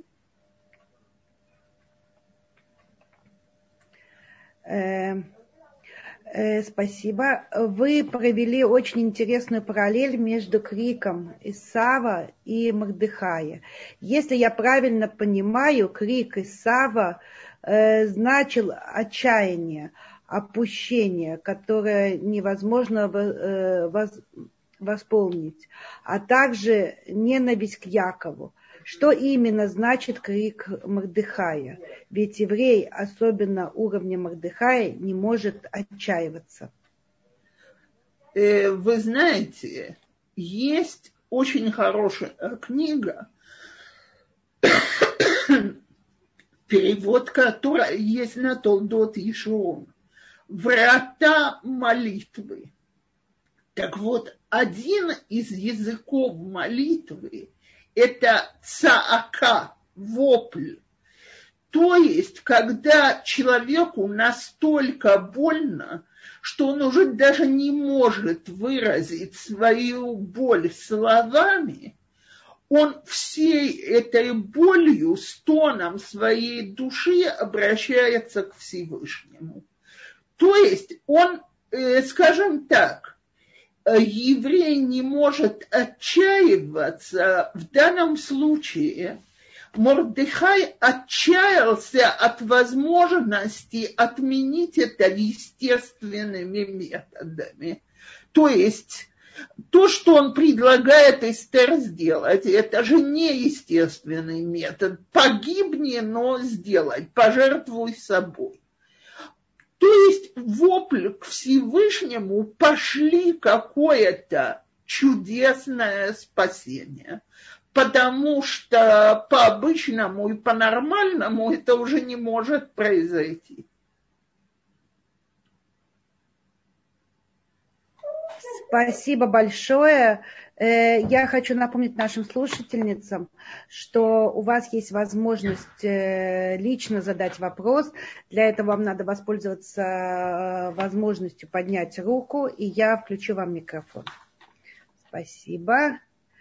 [SPEAKER 2] Э, э, спасибо. Вы провели очень интересную параллель между криком Исава и Мордехая. Если я правильно понимаю, крик Исава э, значил отчаяние, опущение, которое невозможно э, воз, восполнить, а также ненависть к Якову. Что именно значит крик Мордехая? Ведь еврей, особенно уровня Мордехая, не может отчаиваться.
[SPEAKER 1] Вы знаете, есть очень хорошая книга, перевод которой есть на Толдот Ешуон. «Врата молитвы». Так вот, один из языков молитвы – это цаака, вопль. То есть, когда человеку настолько больно, что он уже даже не может выразить свою боль словами, он всей этой болью, стоном своей души обращается к Всевышнему. То есть он, скажем так, еврей не может отчаиваться. В данном случае Мордехай отчаялся от возможности отменить это естественными методами. То есть то, что он предлагает Эстер сделать, это же не естественный метод. Погибни, но сделай, пожертвуй собой. То есть вопль к Всевышнему пошли какое-то чудесное спасение, потому что по-обычному и по-нормальному это уже не может произойти.
[SPEAKER 2] Спасибо большое. Я хочу напомнить нашим слушательницам, что у вас есть возможность лично задать вопрос. Для этого вам надо воспользоваться возможностью поднять руку, и я включу вам микрофон. Спасибо.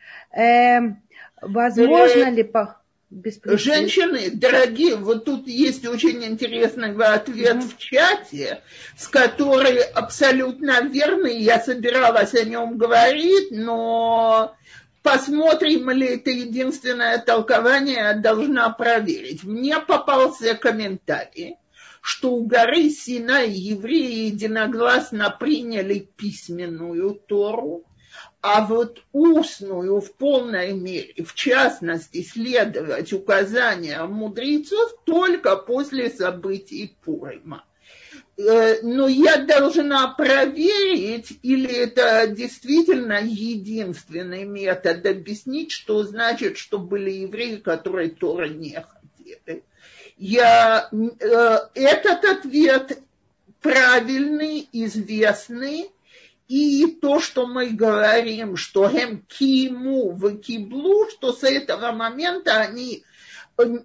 [SPEAKER 2] Возможно ли по...
[SPEAKER 1] Женщины, дорогие, вот тут есть очень интересный ответ mm-hmm. в чате, с который абсолютно верный, я собиралась о нем говорить, но посмотрим ли это единственное толкование, я должна проверить. Мне попался комментарий, что у горы Синай евреи единогласно приняли письменную Тору, а вот устную в полной мере, в частности, следовать указаниям мудрецов только после событий Пурима. Но я должна проверить, или это действительно единственный метод объяснить, что значит, что были евреи, которые Торы не хотели. Я, этот ответ правильный, известный. И то, что мы говорим, что «хем киму в киблу», что с этого момента они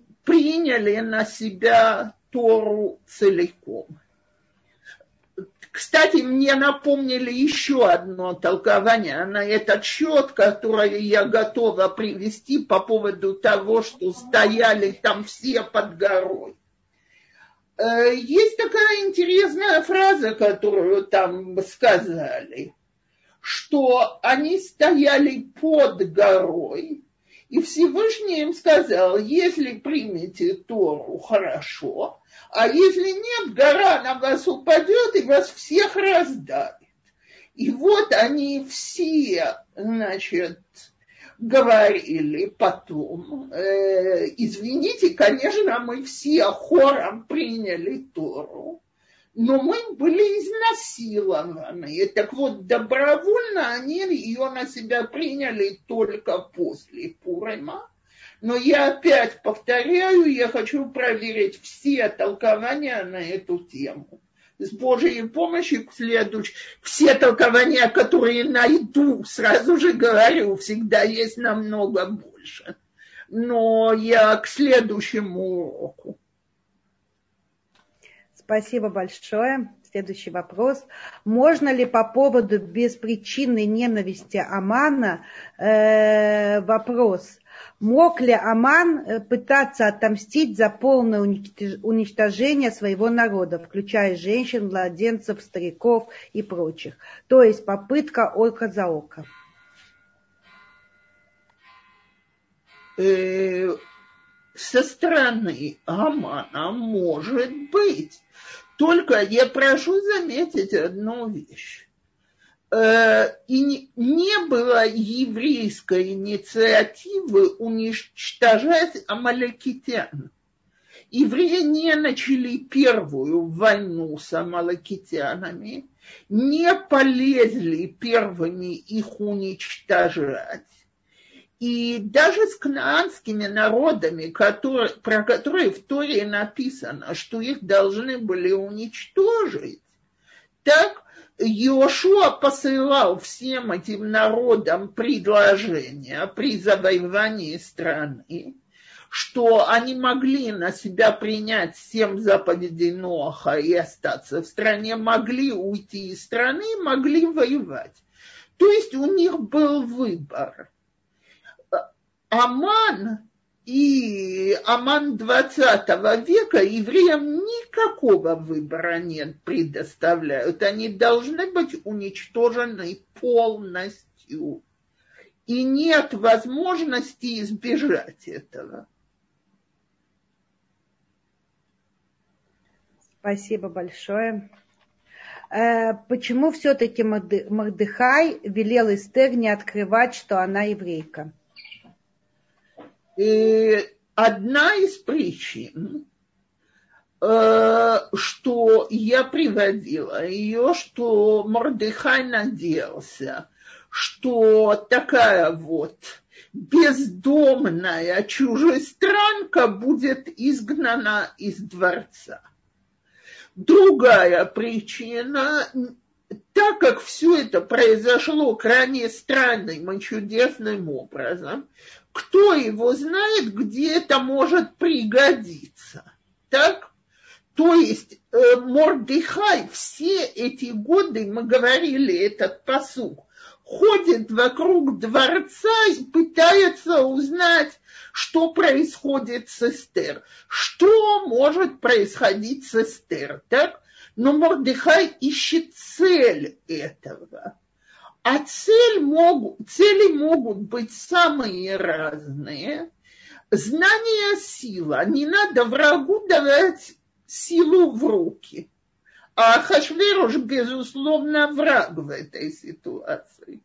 [SPEAKER 1] приняли на себя Тору целиком. Кстати, мне напомнили еще одно толкование на этот счет, которое я готова привести по поводу того, что стояли там все под горой. Есть такая интересная фраза, которую там сказали, что они стояли под горой, и Всевышний им сказал: если примете Тору, хорошо, а если нет, гора на вас упадет и вас всех раздавит. И вот они все, значит, говорили потом: э, извините, конечно, мы все хором приняли Тору, но мы были изнасилованы. Так вот, добровольно они ее на себя приняли только после Пурима. Но я опять повторяю, я хочу проверить все толкования на эту тему. С Божьей помощью к следующему. Все толкования, которые найду, сразу же говорю, всегда есть намного больше. Но я к следующему уроку.
[SPEAKER 2] Спасибо большое. Следующий вопрос. Можно ли по поводу беспричинной ненависти Амана, э, вопрос, мог ли Аман пытаться отомстить за полное уничтожение своего народа, включая женщин, младенцев, стариков и прочих? То есть попытка око за око.
[SPEAKER 1] Со стороны Амана может быть. Только я прошу заметить одну вещь. И не было еврейской инициативы уничтожать амаликитян. Евреи не начали первую войну с амаликитянами, не полезли первыми их уничтожать. И даже с кнаанскими народами, которые, про которые в Торе написано, что их должны были уничтожить, так Йошуа посылал всем этим народам предложение при завоевании страны, что они могли на себя принять семь заповедей Ноаха и остаться в стране, могли уйти из страны, могли воевать. То есть у них был выбор. Аман и Аман двадцатого века евреям никакого выбора не предоставляют. Они должны быть уничтожены полностью. И нет возможности избежать этого.
[SPEAKER 2] Спасибо большое. Почему все-таки Мордехай велел Эстер не открывать, что она еврейка?
[SPEAKER 1] И одна из причин, что я приводила ее, что Мордехай надеялся, что такая вот бездомная чужестранка будет изгнана из дворца. Другая причина, так как все это произошло крайне странным и чудесным образом, кто его знает, где это может пригодиться. Так? То есть э, Мордехай все эти годы, мы говорили этот пасук, ходит вокруг дворца и пытается узнать, что происходит с Эстер, что может происходить с Эстер. Так? Но Мордехай ищет цель этого. А цель могут, цели могут быть самые разные. Знание – сила. Не надо врагу давать силу в руки. А Ахашверош, безусловно, враг в этой ситуации.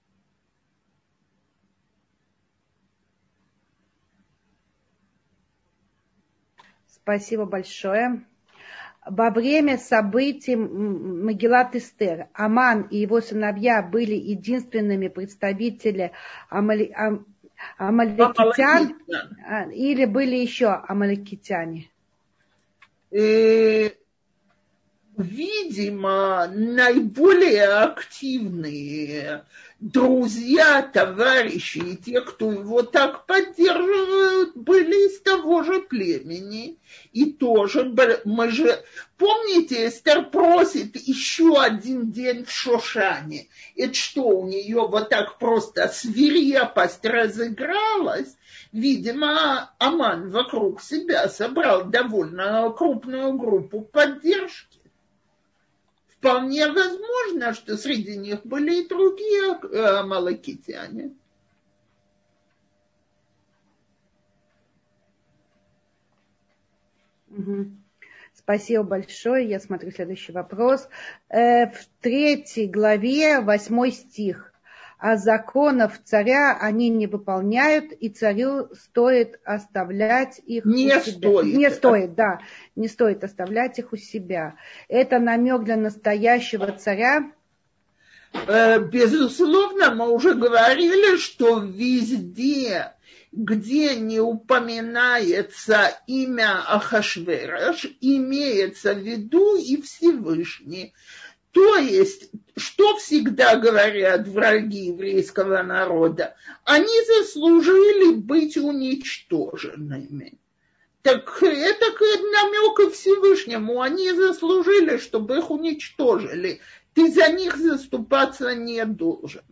[SPEAKER 2] Спасибо большое. Во время событий Мегилат Эстер Аман и его сыновья были единственными представителями амали... ам... амаликитян, Амаликитян. Или были еще амаликитяне?
[SPEAKER 1] И... видимо, наиболее активные друзья, товарищи и те, кто его так поддерживают, были из того же племени. И тоже, мы же, помните, Эстер просит еще один день в Шошане. Это что, у нее вот так просто свирепость разыгралась? Видимо, Аман вокруг себя собрал довольно крупную группу поддержки. Вполне возможно, что среди них были и другие э, амалакитяне.
[SPEAKER 2] Угу. Спасибо большое. Я смотрю следующий вопрос. Э, в третьей главе, восьмой стих. А законов царя они не выполняют, и царю стоит оставлять их
[SPEAKER 1] не
[SPEAKER 2] у себя.
[SPEAKER 1] Стоит.
[SPEAKER 2] Не стоит, да, не стоит оставлять их у себя. Это намек для настоящего царя.
[SPEAKER 1] Безусловно, мы уже говорили, что везде, где не упоминается имя Ахашверош, имеется в виду и Всевышний. То есть, что всегда говорят враги еврейского народа? Они заслужили быть уничтоженными. Так это намек и Всевышнему. Они заслужили, чтобы их уничтожили. Ты за них заступаться не должен.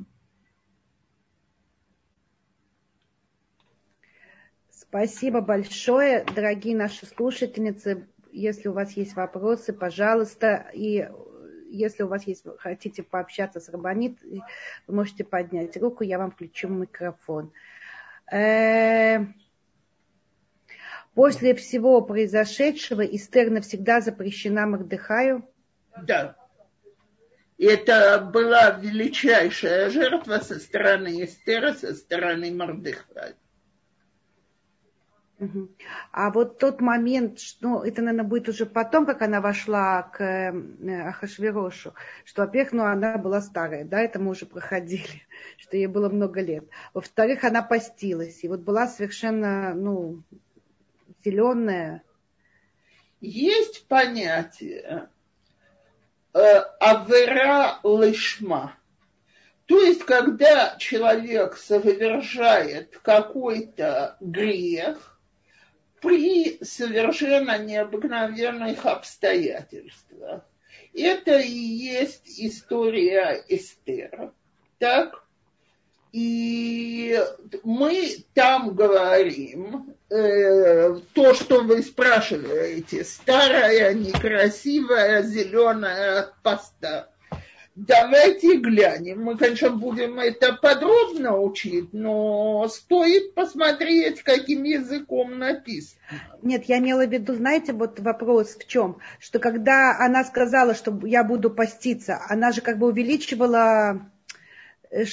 [SPEAKER 2] Спасибо большое, дорогие наши слушательницы. Если у вас есть вопросы, пожалуйста, и если у вас есть, хотите пообщаться с Рабанит, вы можете поднять руку, я вам включу микрофон. После всего произошедшего Эстер навсегда запрещена Мордехаю?
[SPEAKER 1] Да. Это была величайшая жертва со стороны Эстера, со стороны Мордехая.
[SPEAKER 2] А вот тот момент, ну, это, наверное, будет уже потом, как она вошла к Ахашверошу, что, во-первых, ну, она была старая, да, это мы уже проходили, что ей было много лет. Во-вторых, она постилась, и вот была совершенно, ну, зеленая.
[SPEAKER 1] Есть понятие э, авера лишма. То есть, когда человек совершает какой-то грех, при совершенно необыкновенных обстоятельствах. Это и есть история Эстера. Так? И мы там говорим, э, то, что вы спрашиваете, старая, некрасивая, зеленая паста. Давайте глянем. Мы, конечно, будем это подробно учить, но стоит посмотреть, каким языком написано.
[SPEAKER 2] Нет, я имела в виду, знаете, вот вопрос в чем? Что когда она сказала, что я буду поститься, она же как бы увеличивала, э,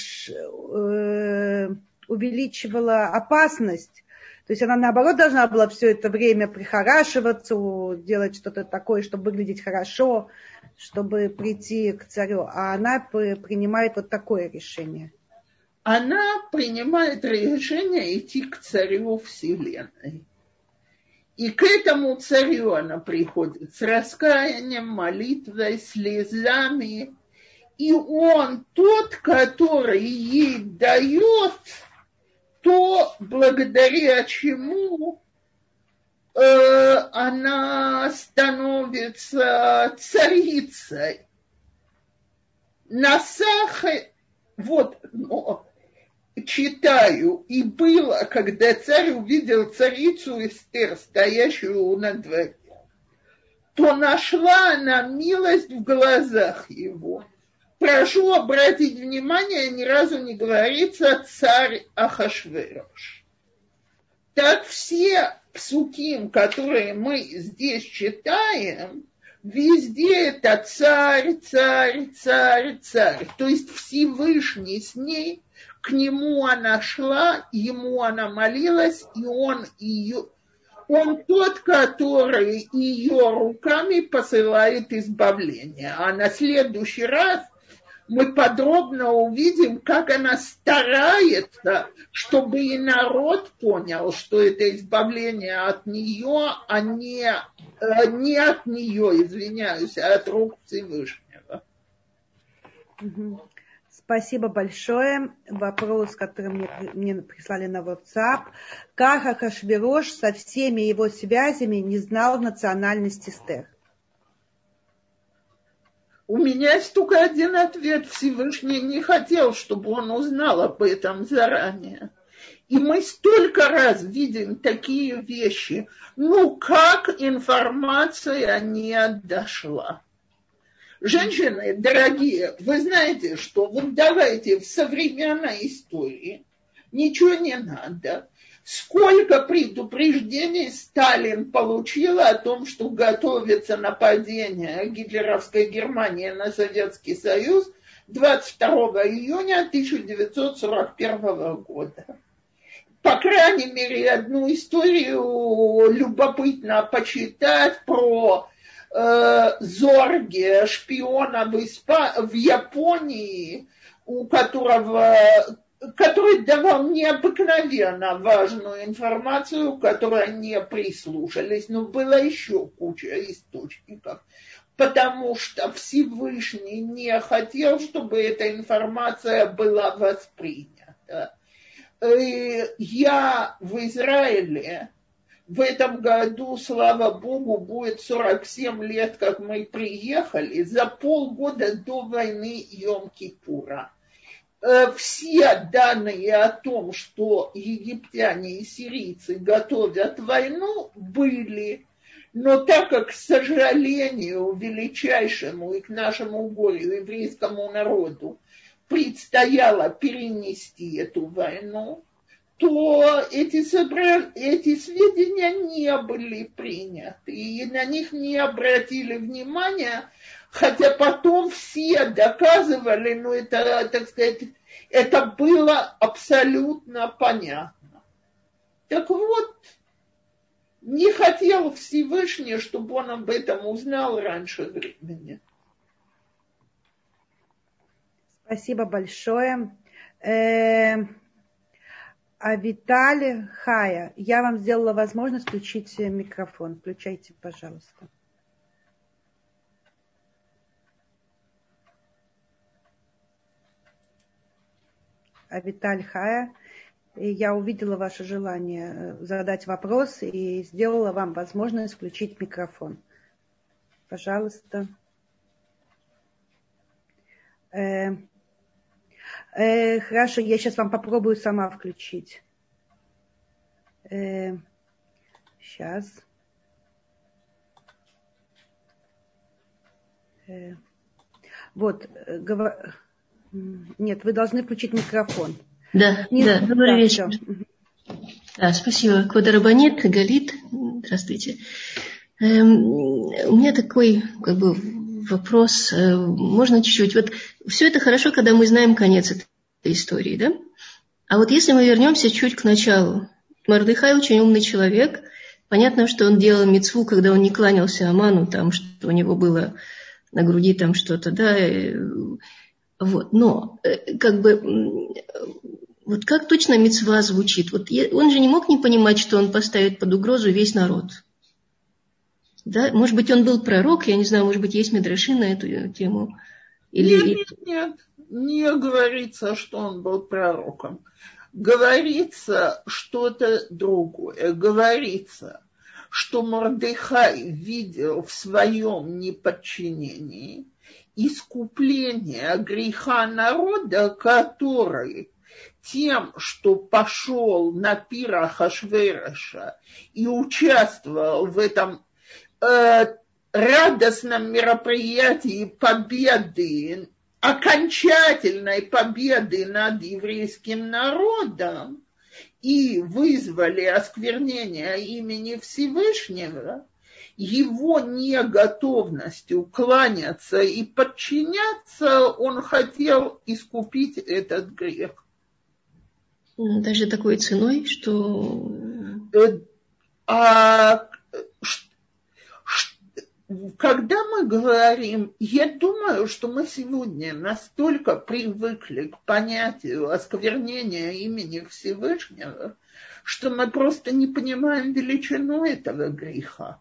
[SPEAKER 2] увеличивала опасность. То есть она, наоборот, должна была все это время прихорашиваться, делать что-то такое, чтобы выглядеть хорошо, чтобы прийти к царю. А она принимает вот такое решение.
[SPEAKER 1] Она принимает решение идти к царю Вселенной. И к этому царю она приходит с раскаянием, молитвой, слезами. И он тот, который ей дает то, благодаря чему э, она становится царицей. Насахе, вот, но, читаю, и было, когда царь увидел царицу Эстер, стоящую на дворе, то нашла она милость в глазах его. Прошу обратить внимание, ни разу не говорится царь Ахашверош. Так все псуким, которые мы здесь читаем, везде это царь, царь, царь, царь. То есть Всевышний с ней, к нему она шла, ему она молилась, и он ее... Он тот, который ее руками посылает избавление. А на следующий раз мы подробно увидим, как она старается, чтобы и народ понял, что это избавление от нее, а не, не от нее, извиняюсь, а от рук Всевышнего.
[SPEAKER 2] Спасибо большое. Вопрос, который мне, мне прислали на WhatsApp. Как Ахашвирош со всеми его связями не знал национальности Эстер?
[SPEAKER 1] У меня есть только один ответ. Всевышний не хотел, чтобы он узнал об этом заранее. И мы столько раз видим такие вещи. Ну, как информация не дошла? Женщины, дорогие, вы знаете, что вот давайте в современной истории ничего не надо. Сколько предупреждений Сталин получил о том, что готовится нападение гитлеровской Германии на Советский Союз двадцать второго июня тысяча девятьсот сорок первого года. По крайней мере, одну историю любопытно почитать про Зорге, шпиона в, Испа... в Японии, у которого, который давал необыкновенно важную информацию, к которой не прислушались. Но было еще куча источников, потому что Всевышний не хотел, чтобы эта информация была воспринята. И я в Израиле в этом году, слава Богу, будет сорок семь лет, как мы приехали, за полгода до войны Йом-Кипура. Все данные о том, что египтяне и сирийцы готовят войну, были. Но так как, к сожалению, величайшему и к нашему горю еврейскому народу предстояло перенести эту войну, то эти, собра... эти сведения не были приняты, и на них не обратили внимания, хотя потом все доказывали, ну это, так сказать, это было абсолютно понятно. Так вот, не хотел Всевышний, чтобы он об этом узнал раньше времени.
[SPEAKER 2] Спасибо большое. А Виталий Хая, я вам сделала возможность включить микрофон. Включайте, пожалуйста. А Виталий Хая, я увидела ваше желание задать вопрос и сделала вам возможность включить микрофон. Пожалуйста. Э, э, хорошо, я сейчас вам попробую сама включить. Э, сейчас. Э, вот, э, говор... Нет, вы должны включить микрофон.
[SPEAKER 3] Да, Не да, добрый да, вечер. Да, спасибо. Квода Рабанит, Галит, здравствуйте. Эм, у меня такой, как бы, вопрос, э, можно чуть-чуть. Вот все это хорошо, когда мы знаем конец этой истории, да? А вот если мы вернемся чуть к началу. Мордехай очень умный человек. Понятно, что он делал мицву, когда он не кланялся Аману, там, что у него было на груди там что-то, да, вот. Но, как бы, вот как точно мицва звучит? Вот он же не мог не понимать, что он поставит под угрозу весь народ. Да? Может быть, он был пророк, я не знаю, может быть, есть мидраши на эту тему? Или...
[SPEAKER 1] Нет, нет, нет, не говорится, что он был пророком. Говорится что-то другое. Говорится, что Мордехай видел в своем неподчинении искупление греха народа, который тем, что пошел на пир Ахашвероша и участвовал в этом э, радостном мероприятии победы, окончательной победы над еврейским народом и вызвали осквернение имени Всевышнего, его неготовностью кланяться и подчиняться, он хотел искупить этот грех.
[SPEAKER 3] Даже такой ценой, что...
[SPEAKER 1] А, когда мы говорим, я думаю, что мы сегодня настолько привыкли к понятию осквернения имени Всевышнего, что мы просто не понимаем величину этого греха.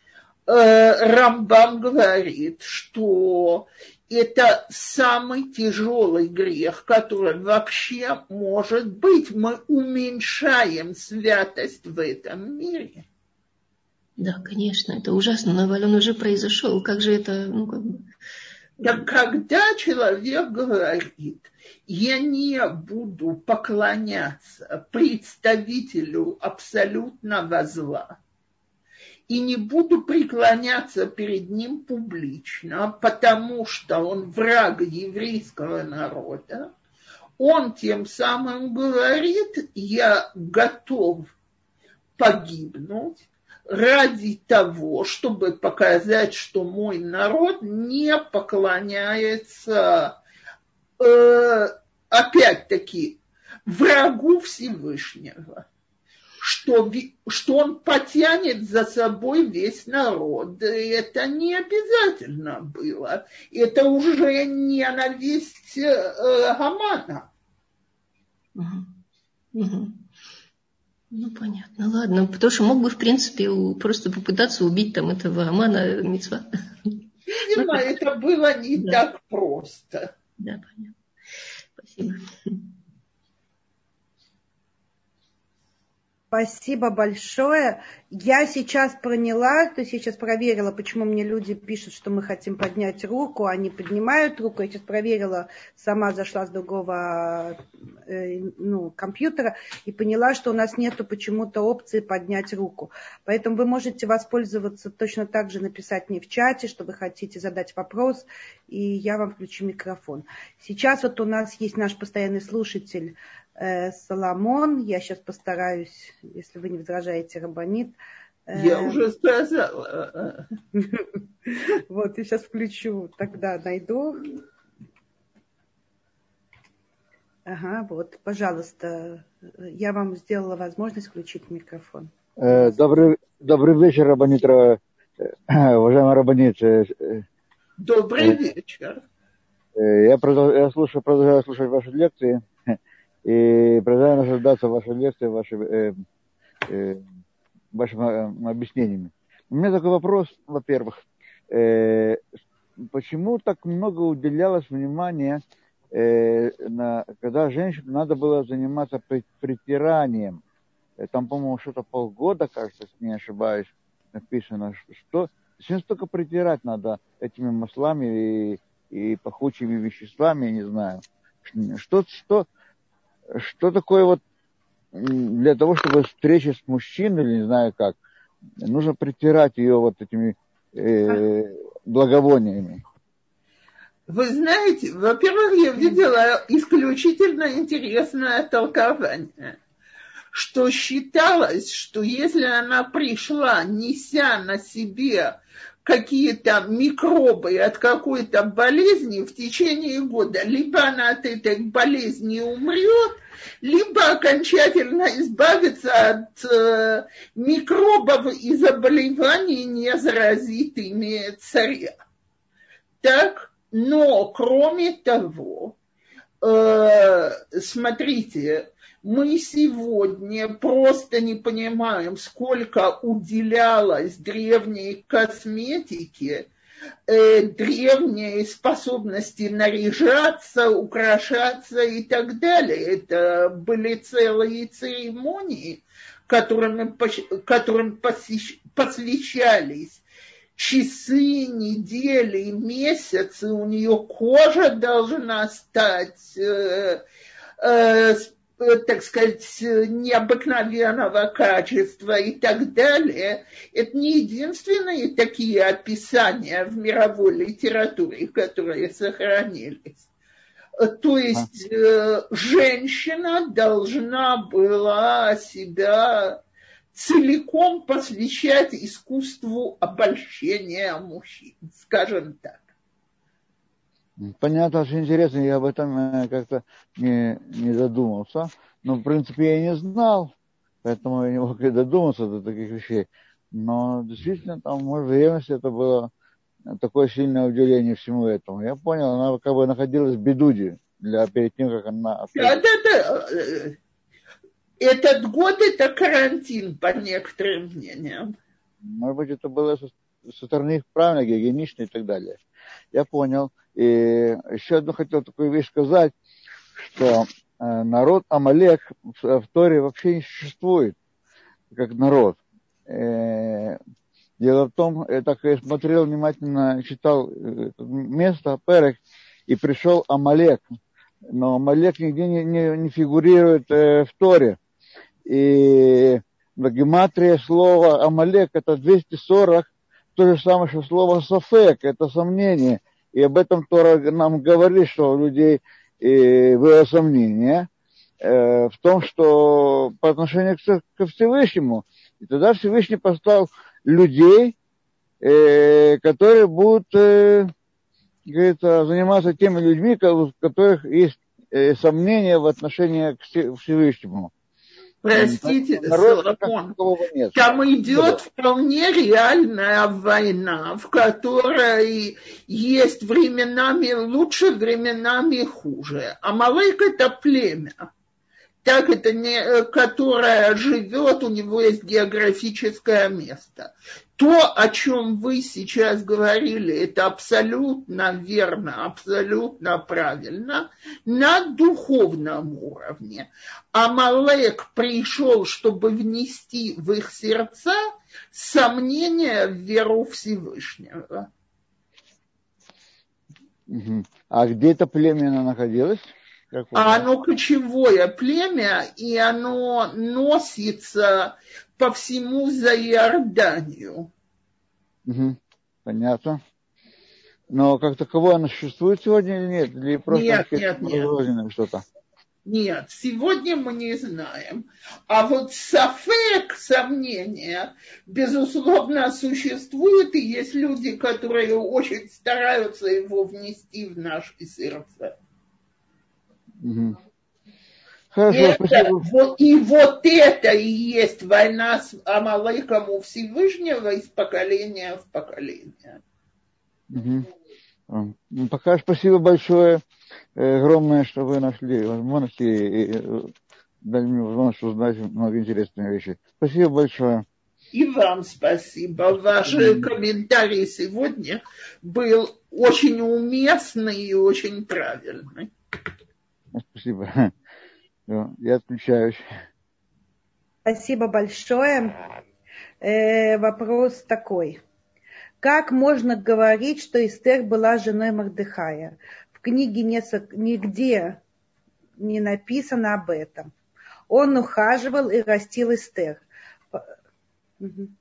[SPEAKER 1] Рамбам говорит, что это самый тяжелый грех, который вообще может быть. Мы уменьшаем святость в этом мире.
[SPEAKER 3] Да, конечно, это ужасно, но он уже произошел. Как же это, ну, как бы...
[SPEAKER 1] Так когда человек говорит, я не буду поклоняться представителю абсолютного зла, и не буду преклоняться перед ним публично, потому что он враг еврейского народа, он тем самым говорит, я готов погибнуть ради того, чтобы показать, что мой народ не поклоняется, э, опять-таки, врагу Всевышнего. Что, что он потянет за собой весь народ. Это не обязательно было. Это уже ненависть э, Гамана.
[SPEAKER 3] Угу. Угу. Ну, понятно, ладно. Потому что мог бы, в принципе, просто попытаться убить там этого Гамана мицва.
[SPEAKER 1] Видимо, это было не да. так просто.
[SPEAKER 3] Да, понятно. Спасибо.
[SPEAKER 2] Спасибо большое. Я сейчас поняла, то есть я сейчас проверила, почему мне люди пишут, что мы хотим поднять руку, они поднимают руку. Я сейчас проверила, сама зашла с другого э, ну, компьютера и поняла, что у нас нету почему-то опции поднять руку. Поэтому вы можете воспользоваться точно так же, написать мне в чате, что вы хотите задать вопрос, и я вам включу микрофон. Сейчас вот у нас есть наш постоянный слушатель Соломон, я сейчас постараюсь, если вы не возражаете, Рабанит.
[SPEAKER 1] Я уже сказала.
[SPEAKER 2] Вот, я сейчас включу, тогда найду. Ага, вот, пожалуйста, я вам сделала возможность включить микрофон.
[SPEAKER 4] Добрый, добрый вечер, Рабанит, уважаемый Рабанит.
[SPEAKER 1] Добрый вечер.
[SPEAKER 4] Я, продолж, я слушаю, продолжаю слушать ваши лекции. И продолжаю наслаждаться вашей лекцией, вашими, э, э, вашими э, объяснениями. У меня такой вопрос, во-первых. Э, почему так много уделялось внимания, э, на, когда женщине надо было заниматься притиранием? Там, по-моему, что-то полгода, кажется, если не ошибаюсь, написано, что зачем столько притирать надо этими маслами и, и пахучими веществами, я не знаю. Что, что Что такое вот для того, чтобы встреча с мужчиной, или не знаю как, нужно притирать ее вот этими э, благовониями?
[SPEAKER 1] Вы знаете, во-первых, я видела исключительно интересное толкование, что считалось, что если она пришла, неся на себе какие-то микробы от какой-то болезни в течение года, либо она от этой болезни умрет, либо окончательно избавится от э, микробов и заболеваний, не заразит ими царя. Так, но кроме того, э, смотрите, мы сегодня просто не понимаем, сколько уделялось древней косметике, э, древней способности наряжаться, украшаться и так далее. Это были целые церемонии, которыми, которым посвящались часы, недели, месяцы. У нее кожа должна стать э, э, так сказать, необыкновенного качества и так далее. Это не единственные такие описания в мировой литературе, которые сохранились. То есть э, женщина должна была себя целиком посвящать искусству обольщения мужчин, скажем так.
[SPEAKER 4] Понятно, очень интересно, я об этом как-то не, не задумался. Но, в принципе, я и не знал, поэтому я не мог и додуматься до таких вещей. Но действительно, там, может, в древности это было такое сильное удивление всему этому. Я понял, она как бы находилась в бедуде для, перед тем, как она...
[SPEAKER 1] Да, да, да. Этот год это карантин, по некоторым мнениям.
[SPEAKER 4] Может быть, это было со, со стороны их правильно, гигиенично и так далее. Я понял. И еще одну хотел такую вещь сказать, что э, народ Амалек в, в Торе вообще не существует как народ. Э, дело в том, я так я смотрел внимательно, читал э, место, Перек, и пришел Амалек. Но Амалек нигде не, не, не фигурирует э, в Торе. И гематрия слова Амалек это двести сорок, то же самое, что слово Сафек, это сомнение. И об этом Тора нам говорит, что у людей э, было сомнение э, в том, что по отношению к, ко Всевышнему. И тогда Всевышний поставил людей, э, которые будут э, говорится, заниматься теми людьми, у которых есть э, сомнения в отношении к Всевышнему.
[SPEAKER 1] Простите, Соломон, там идет вполне реальная война, в которой есть временами лучше, временами хуже. Амалек это племя, так это не, которое живет, у него есть географическое место. То, о чем вы сейчас говорили, это абсолютно верно, абсолютно правильно на духовном уровне. Амалек пришел, чтобы внести в их сердца сомнение в веру Всевышнего.
[SPEAKER 4] А где это племя находилось?
[SPEAKER 1] А оно кочевое племя, и оно носится по всему за Иорданию.
[SPEAKER 4] Угу. Понятно. Но как таковое оно существует сегодня или нет? Или просто
[SPEAKER 1] нет, нет, нет.
[SPEAKER 4] Что-то?
[SPEAKER 1] Нет, сегодня мы не знаем. А вот сафек, сомнение, безусловно, существует, и есть люди, которые очень стараются его внести в наши сердца.
[SPEAKER 4] Угу. Хорошо,
[SPEAKER 1] это, вот, и вот это и есть война с Амалеком у Всевышнего из поколения в поколение.
[SPEAKER 4] Угу. Пока спасибо большое, огромное, что вы нашли возможности и дали мне возможность узнать много интересных вещей. Спасибо большое.
[SPEAKER 1] И вам спасибо. Ваши mm-hmm. комментарии сегодня был очень уместный и очень правильный.
[SPEAKER 4] Спасибо. Я отключаюсь.
[SPEAKER 2] Спасибо большое. Э, вопрос такой. Как можно говорить, что Эстер была женой Мордехая? В книге нигде не написано об этом. Он ухаживал и растил Эстер. Угу.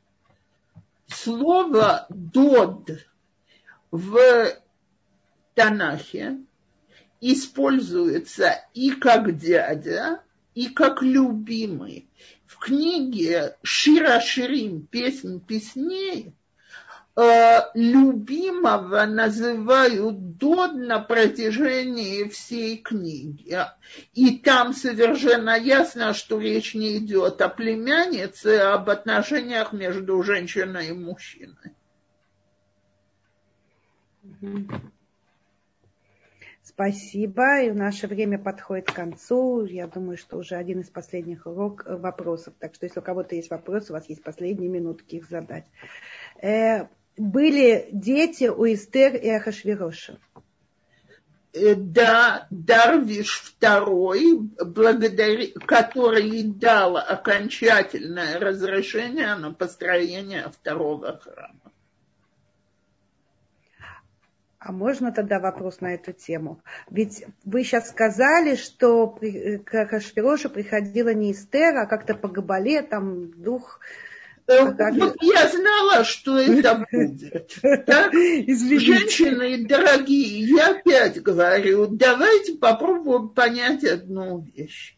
[SPEAKER 1] Слово «дод» в Танахе используется и как дядя, и как любимый. В книге Шира Ширим, песнь песней, э, любимого называют дод на протяжении всей книги. И там совершенно ясно, что речь не идет о племяннице, а об отношениях между женщиной и мужчиной.
[SPEAKER 2] Спасибо. И наше время подходит к концу. Я думаю, что уже один из последних урок, вопросов. Так что, если у кого-то есть вопросы, у вас есть последние минутки их задать. Э, были дети у Эстер и Ахашвироша?
[SPEAKER 1] Э, да, Дарвиш второй, благодаря, который дал окончательное разрешение на построение второго храма.
[SPEAKER 2] А можно тогда вопрос на эту тему? Ведь вы сейчас сказали, что к Ахашвирошу приходила не Эстер, а как-то по Габале, там дух...
[SPEAKER 1] Вот я знала, что это будет. Так? Женщины дорогие, я опять говорю, давайте попробуем понять одну вещь.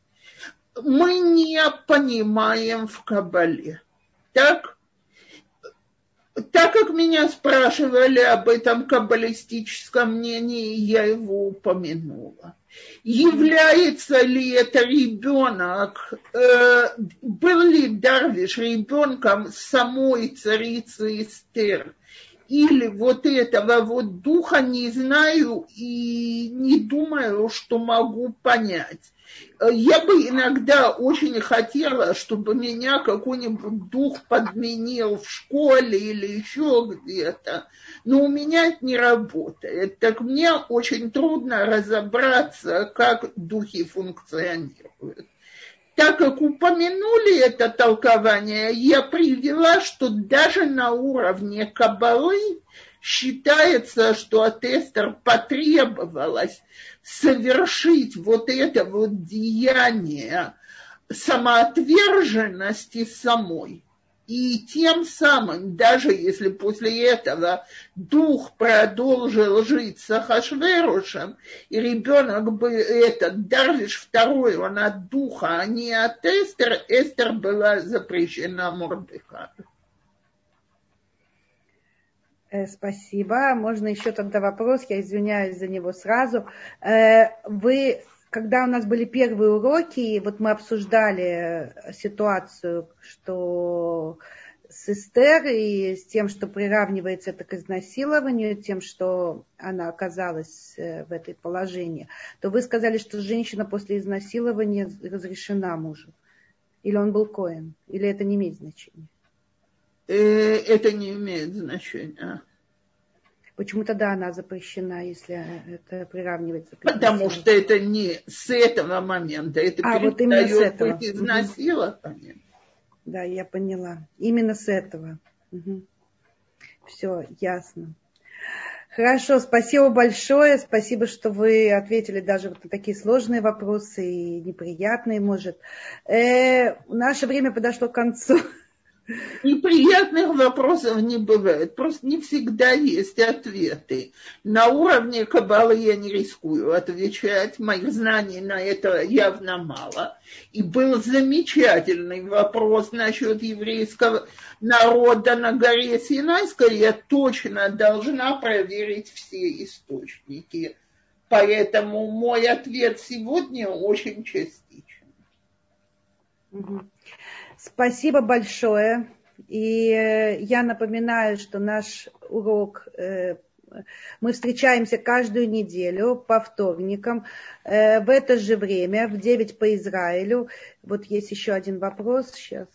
[SPEAKER 1] Мы не понимаем в Кабале. Так? Так как меня спрашивали об этом каббалистическом мнении, я его упомянула. Является ли это ребенок, э, был ли Дарвиш ребенком самой царицы Эстер, или вот этого вот духа, не знаю и не думаю, что могу понять. Я бы иногда очень хотела, чтобы меня какой-нибудь дух подменил в школе или еще где-то, но у меня это не работает. Так мне очень трудно разобраться, как духи функционируют. Так как упомянули это толкование, я привела, что даже на уровне Каббалы считается, что от Эстер потребовалось совершить вот это вот деяние самоотверженности самой. И тем самым, даже если после этого дух продолжил жить с Ахашверушем, и ребенок бы этот, Дарвиш второй, он от духа, а не от Эстер, Эстер была запрещена Мордехаю.
[SPEAKER 2] Спасибо. Можно еще тогда вопрос, я извиняюсь за него сразу. Вы, когда у нас были первые уроки, вот мы обсуждали ситуацию, что с Эстер и с тем, что приравнивается это к изнасилованию, тем, что она оказалась в этой положении, то вы сказали, что женщина после изнасилования разрешена мужу. Или он был коэн, или это не имеет значения?
[SPEAKER 1] Это не имеет значения.
[SPEAKER 2] Почему тогда она запрещена, если это приравнивается к
[SPEAKER 1] Потому что это не с этого момента, это
[SPEAKER 2] а, вот именно с этого.
[SPEAKER 1] Быть изнасилованием.
[SPEAKER 2] Угу. Да, я поняла. Именно с этого. Угу. Все, ясно. Хорошо, спасибо большое. Спасибо, что вы ответили даже вот на такие сложные вопросы и неприятные, может. Э, наше время подошло к концу.
[SPEAKER 1] Неприятных вопросов не бывает, просто не всегда есть ответы. На уровне Каббалы я не рискую отвечать, моих знаний на это явно мало. И был замечательный вопрос насчет еврейского народа на горе Синайской, я точно должна проверить все источники. Поэтому мой ответ сегодня очень частичен.
[SPEAKER 2] Угу. Спасибо большое. И я напоминаю, что наш урок, мы встречаемся каждую неделю по вторникам в это же время, в девять по Израилю. Вот есть еще один вопрос. Сейчас.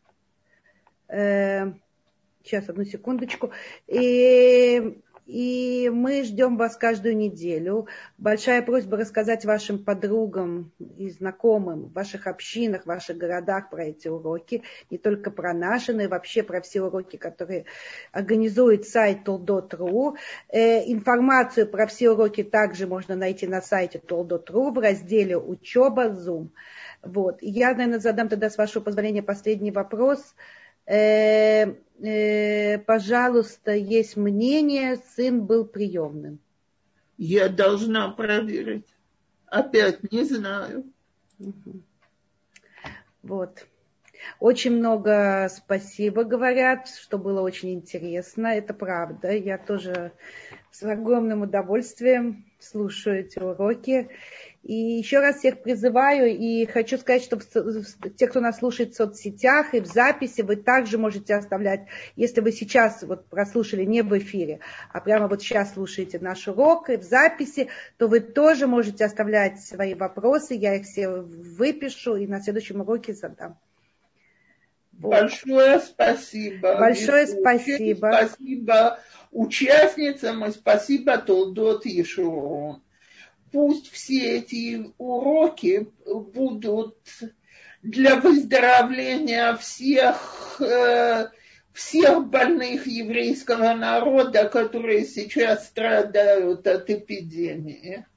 [SPEAKER 2] Сейчас, одну секундочку. И... И мы ждем вас каждую неделю. Большая просьба рассказать вашим подругам и знакомым в ваших общинах, в ваших городах про эти уроки. Не только про наши, но и вообще про все уроки, которые организует сайт толдот точка ру. Э, информацию про все уроки также можно найти на сайте толдот точка ру в разделе «Учеба Zoom». Вот. Я, наверное, задам тогда, с вашего позволения, последний вопрос. Э, э, пожалуйста, есть мнение, сын был приемным.
[SPEAKER 1] Я должна проверить. Опять не знаю.
[SPEAKER 2] Угу. Вот. Очень много спасибо говорят, что было очень интересно. Это правда. Я тоже с огромным удовольствием слушаю эти уроки. И еще раз всех призываю и хочу сказать, что те, кто нас слушает в соцсетях и в записи, вы также можете оставлять, если вы сейчас вот прослушали не в эфире, а прямо вот сейчас слушаете наш урок и в записи, то вы тоже можете оставлять свои вопросы, я их все выпишу и на следующем уроке задам.
[SPEAKER 1] Вот. Большое спасибо.
[SPEAKER 2] Большое спасибо.
[SPEAKER 1] Спасибо участницам и спасибо Толдот Ешурун. Пусть все эти уроки будут для выздоровления всех, э, всех больных еврейского народа, которые сейчас страдают от эпидемии.